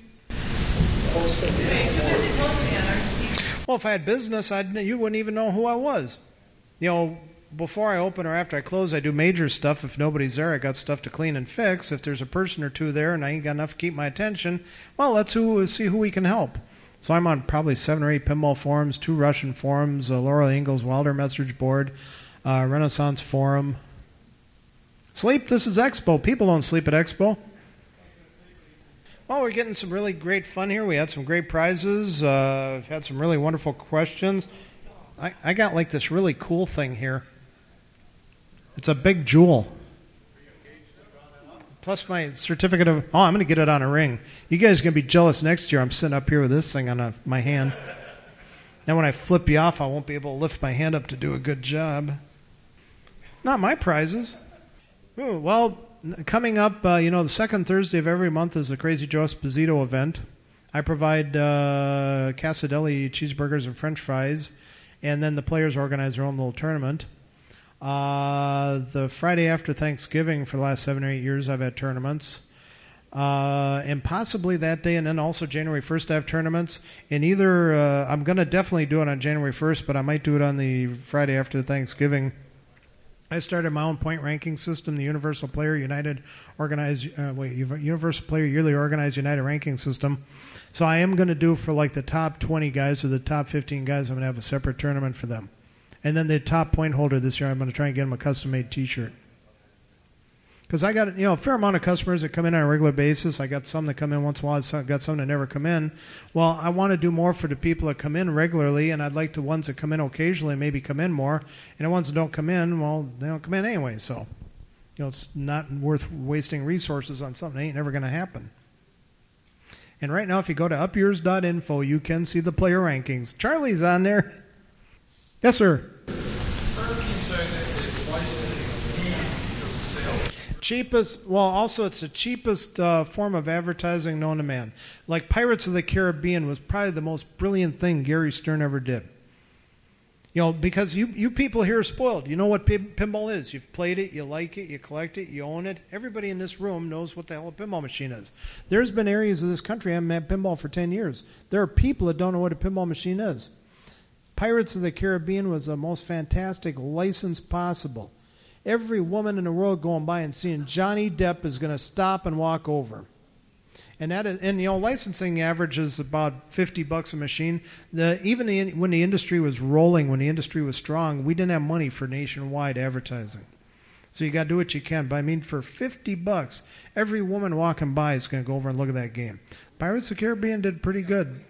Well, if I had business, I'd, you wouldn't even know who I was. You know, before I open or after I close, I do major stuff. If nobody's there, I got stuff to clean and fix. If there's a person or two there and I ain't got enough to keep my attention, well, let's who, see who we can help. So I'm on probably seven or eight pinball forums, two Russian forums, uh, Laurel Ingalls Wilder message board, uh, Renaissance forum. Sleep, this is Expo. People don't sleep at Expo. Well, we're getting some really great fun here. We had some great prizes. Uh, we've had some really wonderful questions. I, I got like this really cool thing here. It's a big jewel. Plus my certificate of... Oh, I'm going to get it on a ring. You guys are going to be jealous next year. I'm sitting up here with this thing on a, my hand. Then when I flip you off, I won't be able to lift my hand up to do a good job. Not my prizes. Ooh, well... n- coming up, uh, you know, the second Thursday of every month is the Crazy Joe Esposito event. I provide uh, Casadelli cheeseburgers and French fries, and then the players organize their own little tournament. Uh, the Friday after Thanksgiving for the last seven or eight years, I've had tournaments. Uh, and possibly that day, and then also January first I have tournaments. And either, uh, I'm going to definitely do it on January first, but I might do it on the Friday after Thanksgiving. I started my own point ranking system, the Universal Player United Organized, uh, wait, Universal Player Yearly Organized United Ranking System. So I am going to do for like the top twenty guys or the top fifteen guys, I'm going to have a separate tournament for them. And then the top point holder this year, I'm going to try and get them a custom-made T-shirt. Because I got, you know, a fair amount of customers that come in on a regular basis. I got some that come in once in a while. I got some that never come in. Well, I want to do more for the people that come in regularly, and I'd like the ones that come in occasionally maybe come in more. And the ones that don't come in, well, they don't come in anyway. So, you know, it's not worth wasting resources on something that ain't never going to happen. And right now, if you go to up yours dot info, you can see the player rankings. Charlie's on there. Yes, sir. Cheapest, well, also it's the cheapest uh, form of advertising known to man. Like Pirates of the Caribbean was probably the most brilliant thing Gary Stern ever did. You know, because you, you people here are spoiled. You know what pin, pinball is. You've played it, you like it, you collect it, you own it. Everybody in this room knows what the hell a pinball machine is. There's been areas of this country I haven't had pinball for ten years. There are people that don't know what a pinball machine is. Pirates of the Caribbean was the most fantastic license possible. Every woman in the world going by and seeing Johnny Depp is going to stop and walk over. And that is, and you know, licensing averages about fifty bucks a machine. The, even the, when the industry was rolling, when the industry was strong, we didn't have money for nationwide advertising. So you got to do what you can. But I mean, for fifty bucks, every woman walking by is going to go over and look at that game. Pirates of the Caribbean did pretty good.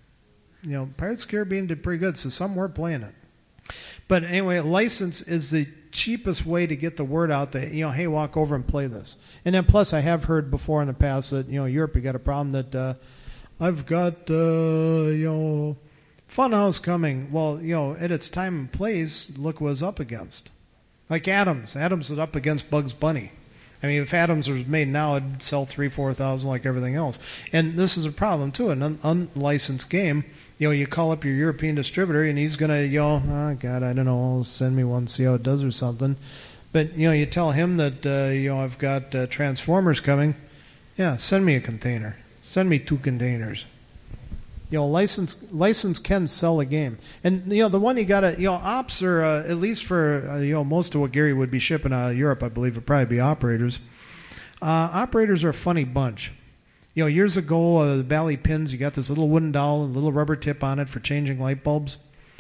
You know, Pirates of the Caribbean did pretty good, so some were playing it. But anyway, a license is the cheapest way to get the word out that, you know, hey, walk over and play this. And then plus I have heard before in the past that, you know, Europe, you got a problem that uh, I've got, uh, you know, Funhouse coming. Well, you know, at its time and place, look what it was up against. Like Adams. Adams was up against Bugs Bunny. I mean, if Adams was made now, it'd sell three, four thousand like everything else. And this is a problem too. An un- unlicensed game. You know, you call up your European distributor, and he's gonna, you know, oh God, I don't know, send me one, see how it does or something. But you know, you tell him that, uh, you know, I've got uh, Transformers coming. Yeah, send me a container. Send me two containers. You know, license license can sell a game, and you know the one you gotta, you know, ops are uh, at least for uh, you know most of what Gary would be shipping out of Europe, I believe, would probably be operators. Uh, operators are a funny bunch. You know, years ago, uh, the Bally pins, you got this little wooden dowel and a little rubber tip on it for changing light bulbs.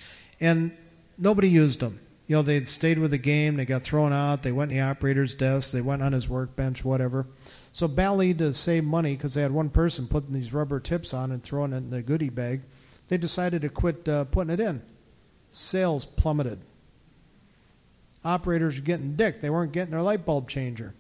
And nobody used them. You know, they stayed with the game. They got thrown out. They went in the operator's desk. They went on his workbench, whatever. So Bally, to save money, because they had one person putting these rubber tips on and throwing it in a goodie bag, they decided to quit uh, putting it in. Sales plummeted. Operators were getting dick. They weren't getting their light bulb changer.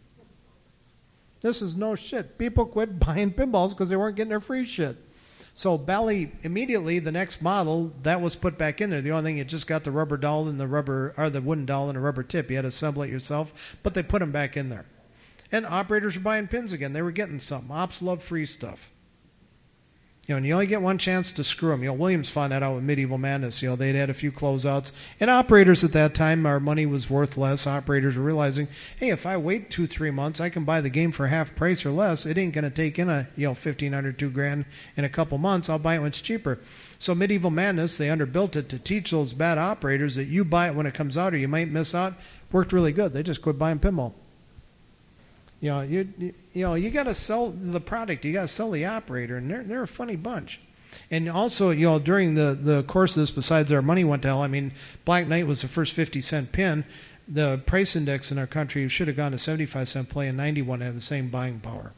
This is no shit. People quit buying pinballs because they weren't getting their free shit. So Bally, immediately, the next model, that was put back in there. The only thing, you just got the rubber dowel and the rubber, or the wooden dowel and a rubber tip. You had to assemble it yourself, but they put them back in there. And operators were buying pins again. They were getting something. Ops love free stuff. You know, and you only get one chance to screw them. You know, Williams found that out with Medieval Madness. You know, they'd had a few closeouts. And operators at that time, our money was worth less. Operators were realizing, hey, if I wait two, three months, I can buy the game for half price or less. It ain't going to take in a, you know, fifteen hundred, two grand in a couple months. I'll buy it when it's cheaper. So Medieval Madness, they underbuilt it to teach those bad operators that you buy it when it comes out or you might miss out. Worked really good. They just quit buying pinball. You know, you you know, you got to sell the product. You got to sell the operator, and they're they're a funny bunch. And also, you know, during the, the course of this, besides our money went to hell, I mean, Black Knight was the first fifty cent pin. The price index in our country should have gone to seventy-five cent play, and ninety-one had the same buying power.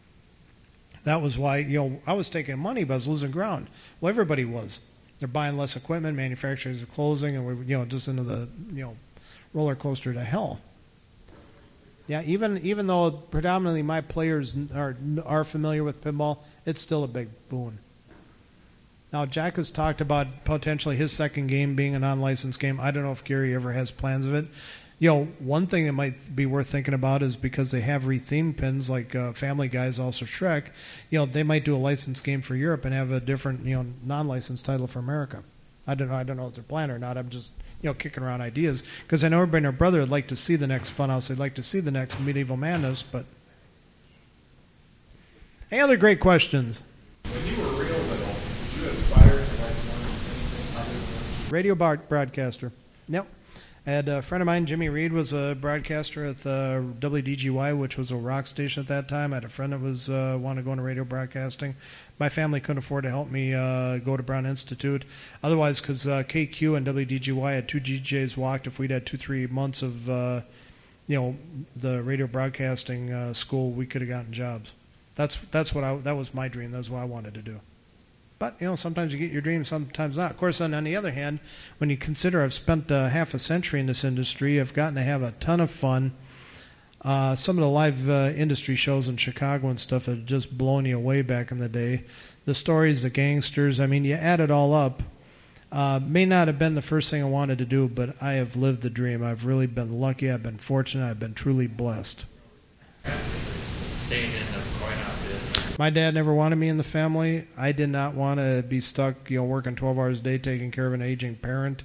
That was why, you know, I was taking money, but I was losing ground. Well, everybody was. They're buying less equipment. Manufacturers are closing, and we're, you know, just into the, you know, roller coaster to hell. Yeah, even even though predominantly my players are are familiar with pinball, it's still a big boon. Now, Jack has talked about potentially his second game being a non-licensed game. I don't know if Gary ever has plans of it. You know, one thing that might be worth thinking about is because they have rethemed pins, like uh, Family Guy's also Shrek, you know, they might do a licensed game for Europe and have a different, you know, non-licensed title for America. I don't know. I don't know if they're planning or not. I'm just, you know, kicking around ideas because I know everybody and their brother would like to see the next Funhouse. They'd like to see the next Medieval Madness, but any other great questions? When you were real little, did you aspire to like learn anything other than Radio bar- broadcaster. Yep. I had a friend of mine, Jimmy Reed, was a broadcaster at the W D G Y, which was a rock station at that time. I had a friend that was uh, wanted to go into radio broadcasting. My family couldn't afford to help me uh, go to Brown Institute. Otherwise, because uh, K Q and W D G Y had two D Js walked, if we'd had two, three months of, uh, you know, the radio broadcasting uh, school, we could have gotten jobs. That's that's what I that was my dream. That's what I wanted to do. But, you know, sometimes you get your dream, sometimes not. Of course, on, on the other hand, when you consider I've spent uh, half a century in this industry, I've gotten to have a ton of fun. Uh, some of the live uh, industry shows in Chicago and stuff have just blown you away back in the day. The stories, the gangsters, I mean, you add it all up. Uh, may not have been the first thing I wanted to do, but I have lived the dream. I've really been lucky. I've been fortunate. I've been truly blessed. Staying in the coin-op business. My dad never wanted me in the family. I did not want to be stuck, you know, working twelve hours a day, taking care of an aging parent.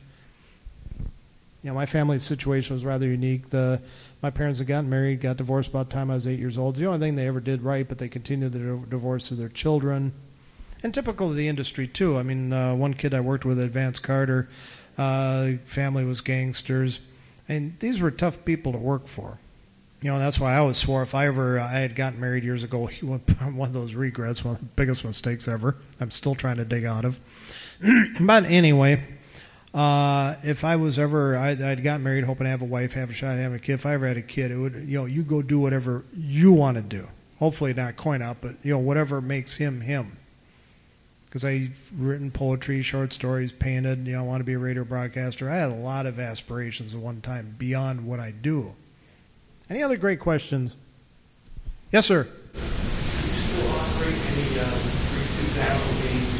You know, my family's situation was rather unique. The my parents had gotten married, got divorced about the time I was eight years old. It's the only thing they ever did right, but they continued the divorce through their children. And typical of the industry, too. I mean, uh, one kid I worked with at Advance Carter, uh, family was gangsters. And these were tough people to work for. You know, and that's why I always swore if I ever, I had gotten married years ago, one of those regrets, one of the biggest mistakes ever. I'm still trying to dig out of. But anyway, uh, if I was ever, I'd, I'd gotten married hoping to have a wife, have a shot at having a kid. If I ever had a kid, it would, you know, you go do whatever you want to do. Hopefully not coin out, but, you know, whatever makes him him. Because I've written poetry, short stories, painted, you know, I want to be a radio broadcaster. I had a lot of aspirations at one time beyond what I do. Any other great questions? Yes, sir. Do you still operate any uh, three two thousand games?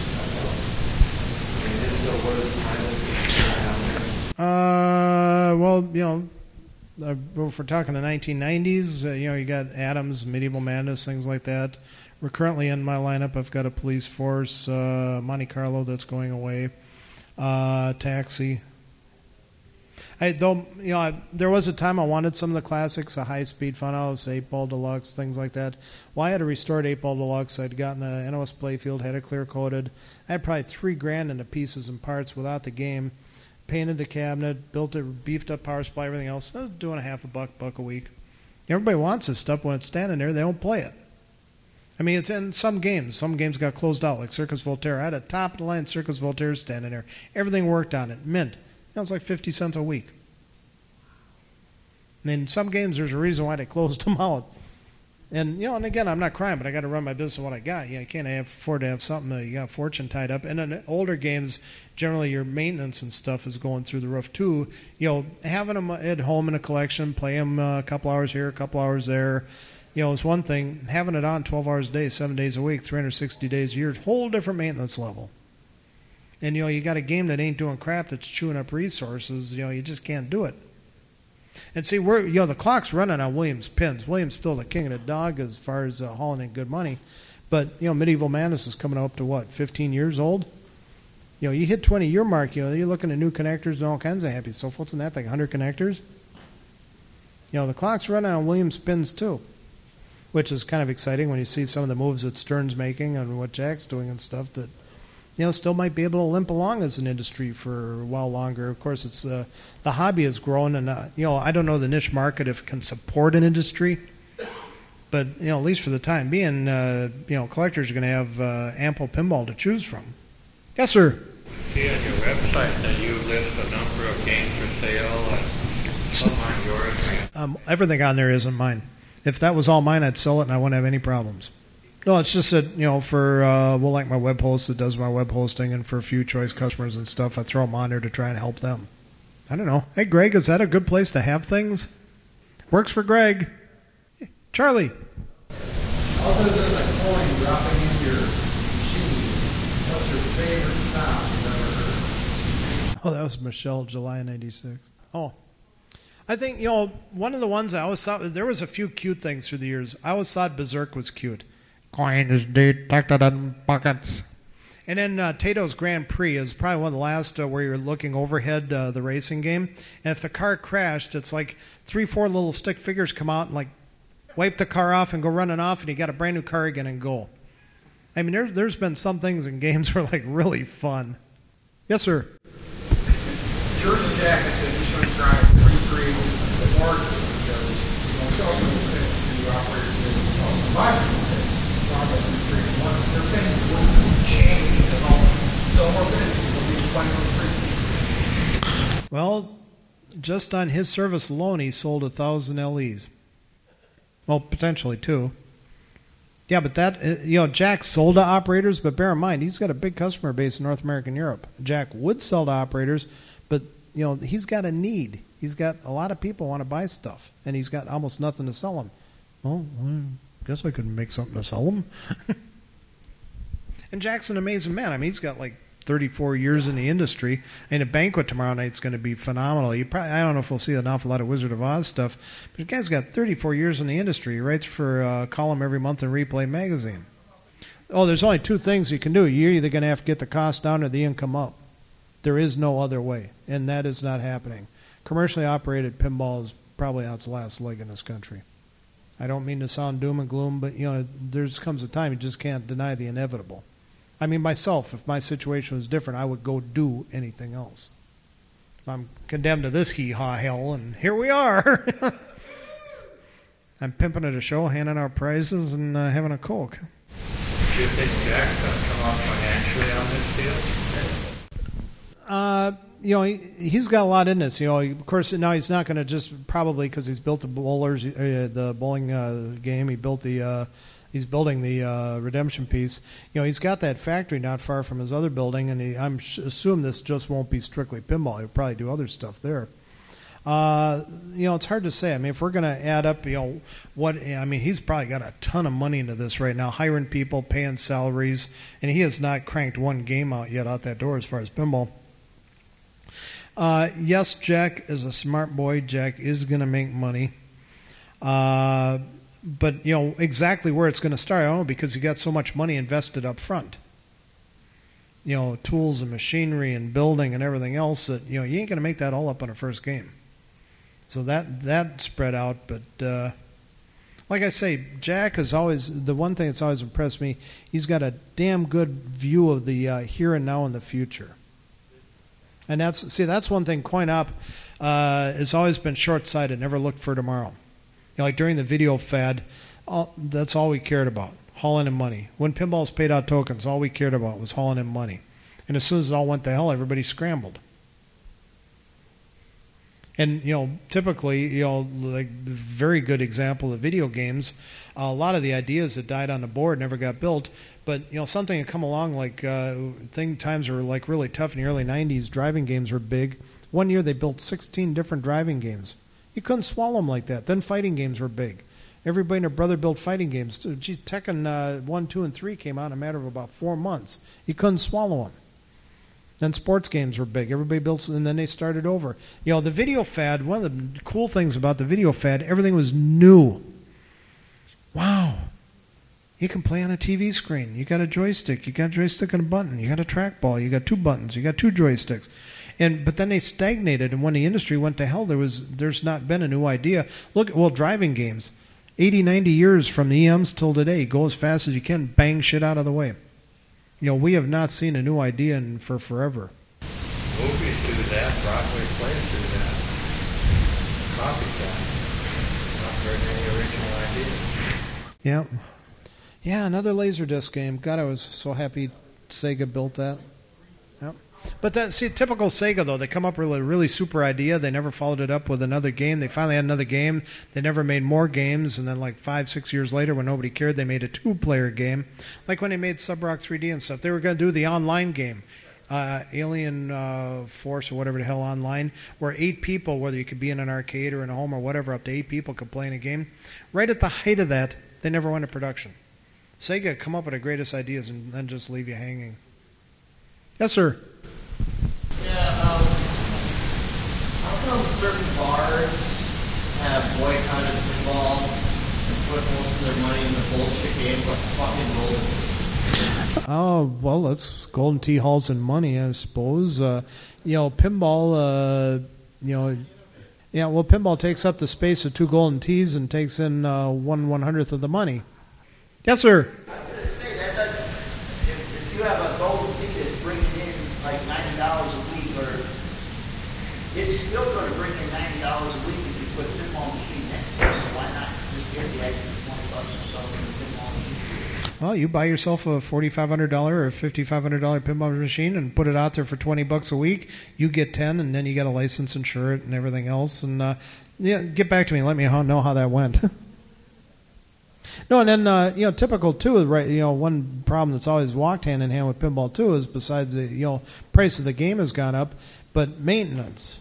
And if so, what are the titles? Uh, well, you know, uh, if we're talking the nineteen nineties, uh, you know, you got Adams, Medieval Madness, things like that. We're currently in my lineup. I've got a Police Force, uh, Monte Carlo that's going away, uh, Taxi. I, though, you know, I, there was a time I wanted some of the classics, a High Speed Funhouse, eight Ball Deluxe, things like that. Well, I had a restored eight Ball Deluxe. I'd gotten a N O S Playfield, had it clear coated. I had probably three grand in the pieces and parts without the game. Painted the cabinet, built it, beefed up power supply, everything else. I was doing a half a buck, buck a week. Everybody wants this stuff. When it's standing there, they don't play it. I mean, it's in some games. Some games got closed out, like Circus Voltaire. I had a top-of-the-line Circus Voltaire standing there. Everything worked on it. Mint. That was like fifty cents a week. And in some games, there's a reason why they closed them out. And, you know, and again, I'm not crying, but I got to run my business with what I got. You know, you can't have, afford to have something that you got a fortune tied up. And in older games, generally your maintenance and stuff is going through the roof, too. You know, having them at home in a collection, play them a couple hours here, a couple hours there, you know, is one thing. Having it on twelve hours a day, seven days a week, three hundred sixty days a year, whole different maintenance level. And, you know, you got a game that ain't doing crap, that's chewing up resources, you know, you just can't do it. And see, we're, you know, the clock's running on Williams pins. Williams still the king of the dog as far as uh, hauling in good money. But, you know, Medieval Madness is coming up to, what, fifteen years old? You know, you hit twenty-year mark, you know, you're looking at new connectors and all kinds of happy stuff. What's in that thing, one hundred connectors? You know, the clock's running on Williams pins, too, which is kind of exciting when you see some of the moves that Stern's making and what Jack's doing and stuff that, you know, still might be able to limp along as an industry for a while longer. Of course, it's uh, the hobby has grown, and, uh, you know, I don't know the niche market if it can support an industry, but, you know, at least for the time being, uh, you know, collectors are going to have uh, ample pinball to choose from. Yes, sir? See on your website that you list a number of games for sale, and some on yours. Um, everything on there isn't mine. If that was all mine, I'd sell it, and I wouldn't have any problems. No, it's just that, you know, for, uh, well, like my web host that does my web hosting, and for a few choice customers and stuff, I throw them on there to try and help them. I don't know. Hey, Greg, is that a good place to have things? Works for Greg. Charlie. Other than the coin dropping into your machine, what's your favorite sound you've ever heard? Oh, that was Michelle, July ninety-six. Oh. I think, you know, one of the ones I always thought, there was a few cute things through the years. I always thought Berserk was cute. Coin is detected in buckets. And then uh, Tato's Grand Prix is probably one of the last uh, where you're looking overhead uh, the racing game. And if the car crashed, it's like three, four little stick figures come out and like wipe the car off and go running off, and you got a brand new car again and go. I mean, there's, there's been some things in games where like really fun. Yes, sir. George and Jack, I said, you should try to recreate the board because, you know, so the operators that are live one, their thing wouldn't change at all. So more minutes, will be twenty-three. Well, just on his service alone, he sold a thousand L Es. Well, potentially two. Yeah, but that, you know, Jack sold to operators, but bear in mind, he's got a big customer base in North America and Europe. Jack would sell to operators, but, you know, he's got a need. He's got a lot of people want to buy stuff, and he's got almost nothing to sell them. Well, I guess I could make something to sell them. And Jack's an amazing man. I mean, he's got like thirty-four years in the industry, and a banquet tomorrow night's going to be phenomenal. You probably, I don't know if we'll see an awful lot of Wizard of Oz stuff, but the guy's got thirty-four years in the industry. He writes for a column every month in Replay magazine. Oh, there's only two things you can do. You're either going to have to get the cost down or the income up. There is no other way, and that is not happening. Commercially operated pinball is probably on its last leg in this country. I don't mean to sound doom and gloom, but you know, there's comes a time you just can't deny the inevitable. I mean, myself, if my situation was different, I would go do anything else. I'm condemned to this hee-haw hell, and here we are. I'm pimping at a show, handing out prizes, and uh, having a Coke. Do you think Jack's going to come off financially on this deal? Uh, you know, he, he's got a lot in this. You know, of course, now he's not going to just probably because he's built the bowlers, uh, the bowling uh, game. He built the. Uh, he's building the uh, redemption piece. You know, he's got that factory not far from his other building, and he, I'm sh- assume this just won't be strictly pinball. He'll probably do other stuff there. Uh, you know, it's hard to say. I mean, if we're going to add up, you know, what I mean, he's probably got a ton of money into this right now, hiring people, paying salaries, and he has not cranked one game out yet out that door as far as pinball. Uh, yes, Jack is a smart boy. Jack is going to make money. Uh, but, you know, exactly where it's going to start, I don't know, because you got so much money invested up front. You know, tools and machinery and building and everything else that, you know, you ain't going to make that all up on a first game. So that, that spread out. But, uh, like I say, Jack is always, the one thing that's always impressed me, he's got a damn good view of the uh, here and now and the future. And that's, see, that's one thing CoinOp uh, has always been short-sighted, never looked for tomorrow. You know, like during the video fad, all, that's all we cared about, hauling in money. When pinballs paid out tokens, all we cared about was hauling in money. And as soon as it all went to hell, everybody scrambled. And, you know, typically, you know, like very good example of video games, a lot of the ideas that died on the board never got built. But, you know, something had come along like uh, thing times were like really tough in the early nineties. Driving games were big. One year they built sixteen different driving games. You couldn't swallow them like that. Then fighting games were big. Everybody and their brother built fighting games. Gee, Tekken uh, one, two, and three came out in a matter of about four months. You couldn't swallow them. Then sports games were big. Everybody built, and then they started over. You know, the video fad, one of the cool things about the video fad, everything was new. Wow. You can play on a T V screen. You got a joystick. You got a joystick and a button. You got a trackball. You got two buttons. You got two joysticks. And but then they stagnated, and when the industry went to hell, there was there's not been a new idea. Look, well, driving games, eighty, ninety years from the E Ms till today, go as fast as you can, bang shit out of the way. You know, we have not seen a new idea in, for forever. Movies do that. Broadway plays do that. Copycat. Not very many original ideas. Yeah. Yeah, another Laserdisc game. God, I was so happy Sega built that. Yep. But that, see, typical Sega, though, they come up with a really super idea. They never followed it up with another game. They finally had another game. They never made more games. And then like five, six years later, when nobody cared, they made a two-player game. Like when they made Sub-Rock three D and stuff. They were going to do the online game, uh, Alien uh, Force or whatever the hell online, where eight people, whether you could be in an arcade or in a home or whatever, up to eight people could play in a game. Right at the height of that, they never went to production. Sega come up with the greatest ideas and then just leave you hanging. Yes, sir. Yeah, um, how come certain bars have boycotted football and put most of their money in the bullshit game, but fucking roll. Oh, well, that's Golden Tee Halls and money, I suppose. Uh, you know, pinball, uh, you know, yeah, well, pinball takes up the space of two Golden Tees and takes in uh, one one-hundredth of the money. Yes, sir. I was going to say, that doesn't, if, if you have a Golden Tee that's bringing in like ninety dollars a week, or it's still going to bring in ninety dollars a week if you put a pinball machine next to it. So why not just get the extra twenty bucks or so in the pinball machine? Well, you buy yourself a forty-five hundred dollars or a fifty-five hundred dollars pinball machine and put it out there for twenty bucks a week. You get ten, and then you get a license, insure it, and everything else. And uh, yeah, get back to me and let me know how that went. No, and then uh, you know, typical too. Right, you know, one problem that's always walked hand in hand with pinball too is besides the you know price of the game has gone up, but maintenance.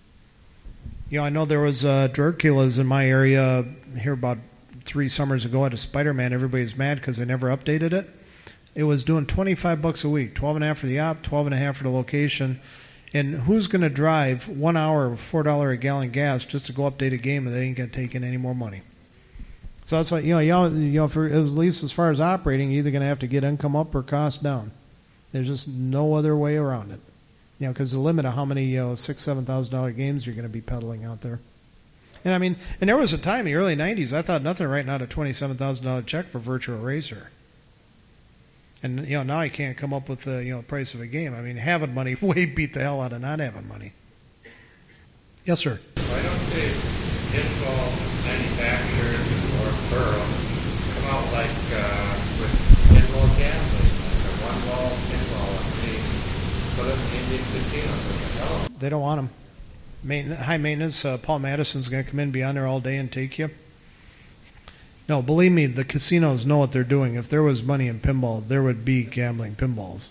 You know, I know there was uh, Dracula's in my area here about three summers ago at a Spider-Man. Everybody's mad because they never updated it. It was doing twenty-five bucks a week, twelve and a half for the op, twelve and a half for the location. And who's going to drive one hour with four dollars a gallon gas just to go update a game and they ain't going to take in any more money? So that's why, you know, you know, for at least as far as operating, you're either going to have to get income up or cost down. There's just no other way around it. You know, because the limit of how many you know, six, seven thousand dollar games you're going to be peddling out there. And I mean, and there was a time in the early nineties I thought nothing writing out a twenty-seven thousand dollar check for Virtual Racer. And you know, now I can't come up with the you know price of a game. I mean, having money way beat the hell out of not having money. Yes, sir. Why don't the pinball manufacturers or Burrow come out like uh, with pinball gambling, like a one-ball pinball and put them in the casinos? They don't want them. Main, high maintenance. Uh, Paul Madison's going to come in, be on there all day, and take you. No, believe me, the casinos know what they're doing. If there was money in pinball, there would be gambling pinballs.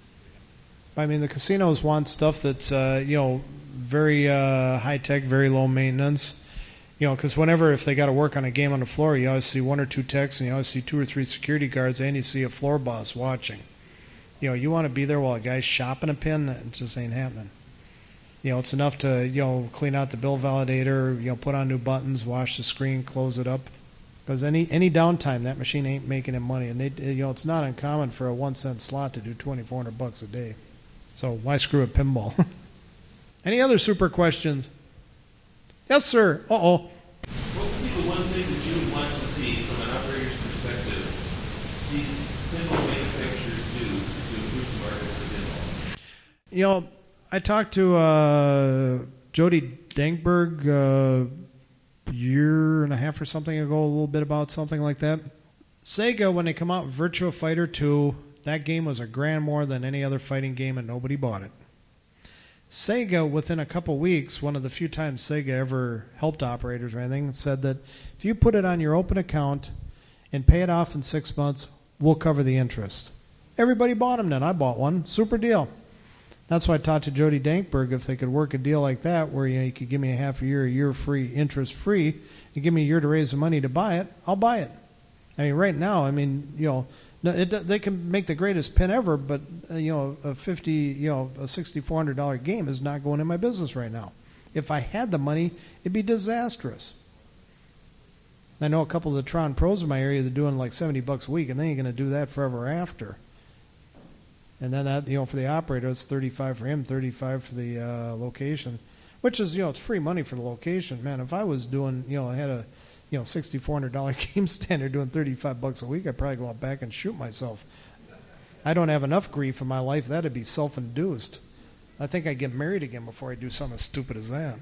I mean, the casinos want stuff that's uh, you know very uh, high tech, very low maintenance. You know, because whenever if they got to work on a game on the floor, you always see one or two techs, and you always see two or three security guards, and you see a floor boss watching. You know, you want to be there while a guy's shopping a pin. It just ain't happening. You know, it's enough to you know clean out the bill validator, you know, put on new buttons, wash the screen, close it up. Because any any downtime, that machine ain't making him money, and they you know it's not uncommon for a one cent slot to do twenty four hundred bucks a day. So why screw a pinball? Any other super questions? Yes, sir. Uh oh. What would be the one thing that you would want to see from an operator's perspective? See pinball manufacturers do to improve the market for pinball. You know, I talked to uh, Jody Dankberg. Uh, year and a half or something ago, a little bit about something like that. Sega, when they come out with Virtua Fighter two, that game was a grand more than any other fighting game, and nobody bought it. Sega, within a couple weeks, one of the few times Sega ever helped operators or anything, said that if you put it on your open account and pay it off in six months, we'll cover the interest. Everybody bought them then. I bought one. Super deal. That's why I talked to Jody Dankberg if they could work a deal like that where you know you could give me a half a year, a year free, interest free, and give me a year to raise the money to buy it, I'll buy it. I mean, right now, I mean, you know, it, they can make the greatest pin ever, but uh, you know, a fifty, you know, a sixty-four hundred dollar game is not going in my business right now. If I had the money, it'd be disastrous. I know a couple of the Tron pros in my area that are doing like seventy bucks a week, and they ain't going to do that forever after. And then that, you know, for the operator, it's thirty-five for him, thirty-five for the uh, location, which is, you know, it's free money for the location. Man, if I was doing, you know, I had a, you know, sixty-four hundred dollar game standard doing thirty-five bucks a week, I'd probably go out back and shoot myself. I don't have enough grief in my life. That'd be self-induced. I think I'd get married again before I do something as stupid as that.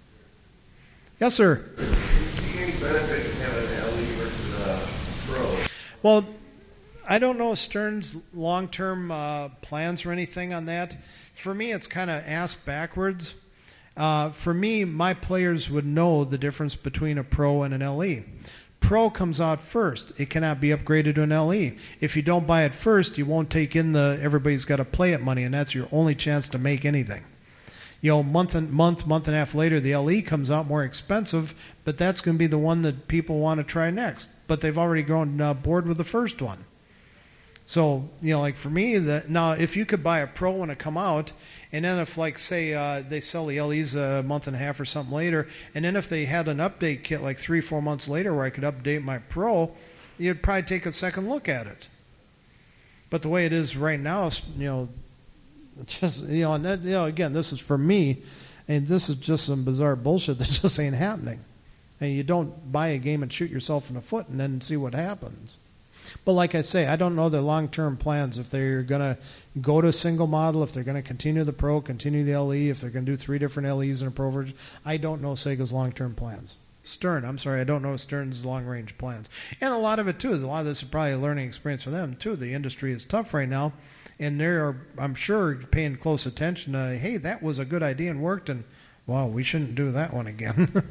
Yes, sir. Do you see any benefit in having an L E versus a Pro? Well, I don't know Stern's long-term uh, plans or anything on that. For me, it's kind of ass backwards. Uh, for me, my players would know the difference between a Pro and an L E. Pro comes out first. It cannot be upgraded to an L E. If you don't buy it first, you won't take in the everybody's got to play it money, and that's your only chance to make anything. You know, month and month, month and a half later, the L E comes out more expensive, but that's going to be the one that people want to try next. But they've already grown uh, bored with the first one. So, you know, like for me, the, now if you could buy a Pro when it come out, and then if, like, say, uh, they sell the L Es a month and a half or something later, and then if they had an update kit like three, four months later where I could update my Pro, you'd probably take a second look at it. But the way it is right now, you know, it's just, you know, and that, you know, again, this is for me, and this is just some bizarre bullshit that just ain't happening. And you don't buy a game and shoot yourself in the foot and then see what happens. But like I say, I don't know their long-term plans. If they're going to go to single model, if they're going to continue the Pro, continue the L E, if they're going to do three different L Es in a Pro version, I don't know Sega's long-term plans. Stern, I'm sorry, I don't know Stern's long-range plans. And a lot of it, too, a lot of this is probably a learning experience for them, too. The industry is tough right now, and they're, I'm sure, paying close attention to, hey, that was a good idea and worked, and, wow, we shouldn't do that one again.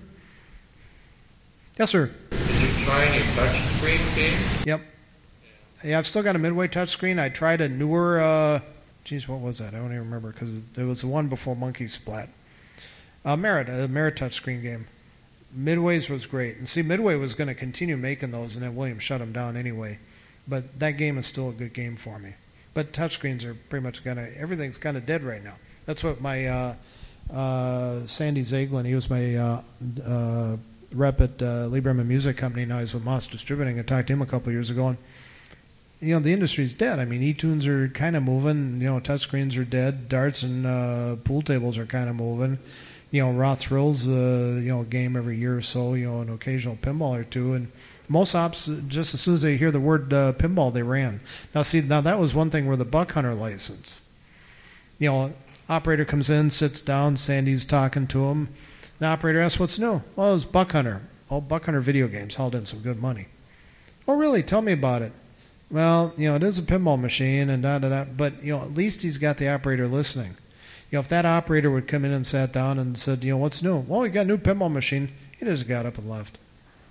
Yes, sir. Did you try any touchscreen games? Yep. Yeah, I've still got a Midway touchscreen. I tried a newer, uh, geez, what was that? I don't even remember because it was the one before Monkey Splat. Uh, Merit, a Merit touchscreen game. Midway's was great. And see, Midway was going to continue making those, and then Williams shut them down anyway. But that game is still a good game for me. But touchscreens are pretty much kind of, everything's kind of dead right now. That's what my uh, uh, Sandy Zaglin, he was my uh, uh, rep at uh, Lieberman Music Company. Now he's with Moss Distributing. I talked to him a couple of years ago, and you know, the industry's dead. I mean, eTunes are kind of moving. You know, touchscreens are dead. Darts and uh, pool tables are kind of moving. You know, Raw Thrills, uh, you know, a game every year or so. You know, an occasional pinball or two. And most ops, just as soon as they hear the word uh, pinball, they ran. Now, see, now that was one thing where the Buck Hunter license. You know, operator comes in, sits down. Sandy's talking to him. The operator asks, "What's new?" Well, it was Buck Hunter. Oh, Buck Hunter video games hauled in some good money. Oh, really? Tell me about it. Well, you know, it is a pinball machine and da da da, but, you know, at least he's got the operator listening. You know, if that operator would come in and sat down and said, you know, what's new? Well, we got a new pinball machine. He just got up and left.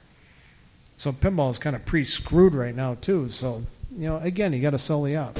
So pinball is kind of pre-screwed right now, too. So, you know, again, you got to sell the op.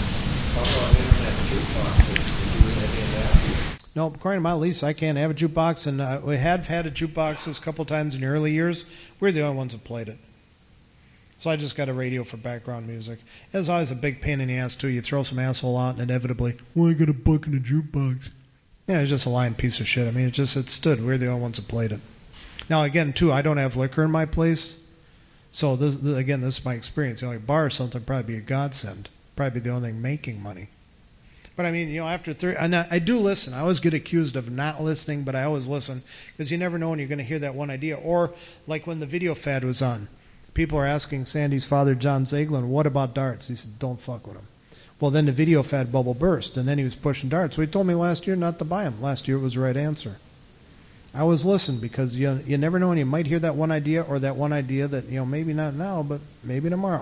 No, according to my lease, I can't have a jukebox, and uh, we had had a jukebox a couple times in the early years. We're the only ones that played it. So I just got a radio for background music. It's always a big pain in the ass, too. You throw some asshole out, and inevitably, well, I got a buck in a jukebox. Yeah, it's just a lying piece of shit. I mean, it just it stood. We're the only ones that played it. Now, again, too, I don't have liquor in my place. So, this, this, again, this is my experience. You know, like a bar or something probably be a godsend. Probably be the only thing making money. But, I mean, you know, after three, and I, I do listen. I always get accused of not listening, but I always listen because you never know when you're going to hear that one idea. Or, like when the video fad was on. People are asking Sandy's father, John Zaglin, what about darts? He said, don't fuck with them. Well, then the video fad bubble burst, and then he was pushing darts. So he told me last year not to buy them. Last year it was the right answer. I always listen because you you never know when you might hear that one idea or that one idea that, you know, maybe not now, but maybe tomorrow.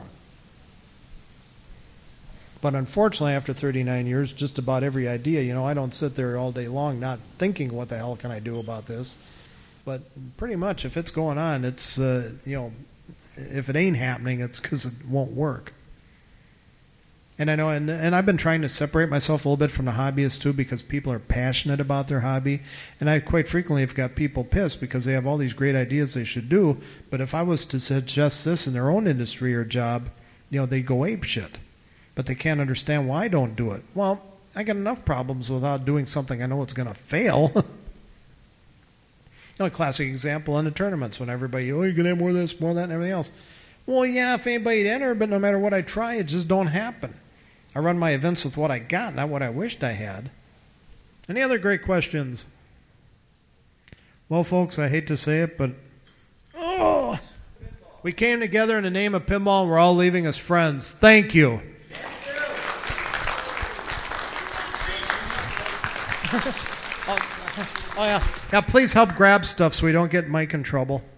But unfortunately, after thirty-nine years, just about every idea, you know, I don't sit there all day long not thinking what the hell can I do about this. But pretty much if it's going on, it's, uh, you know, if it ain't happening, it's because it won't work. And I know, and, and I've been trying to separate myself a little bit from the hobbyists too, because people are passionate about their hobby. And I quite frequently have got people pissed because they have all these great ideas they should do. But if I was to suggest this in their own industry or job, you know, they go ape shit. But they can't understand why I don't do it. Well, I got enough problems without doing something I know it's going to fail. You know, a classic example in the tournaments when everybody, oh, you're going to have more of this, more of that, and everything else. Well, yeah, if anybody'd enter, but no matter what I try, it just don't happen. I run my events with what I got, not what I wished I had. Any other great questions? Well, folks, I hate to say it, but oh, we came together in the name of pinball, and we're all leaving as friends. Thank you. Oh, yeah. Yeah, please help grab stuff so we don't get Mike in trouble.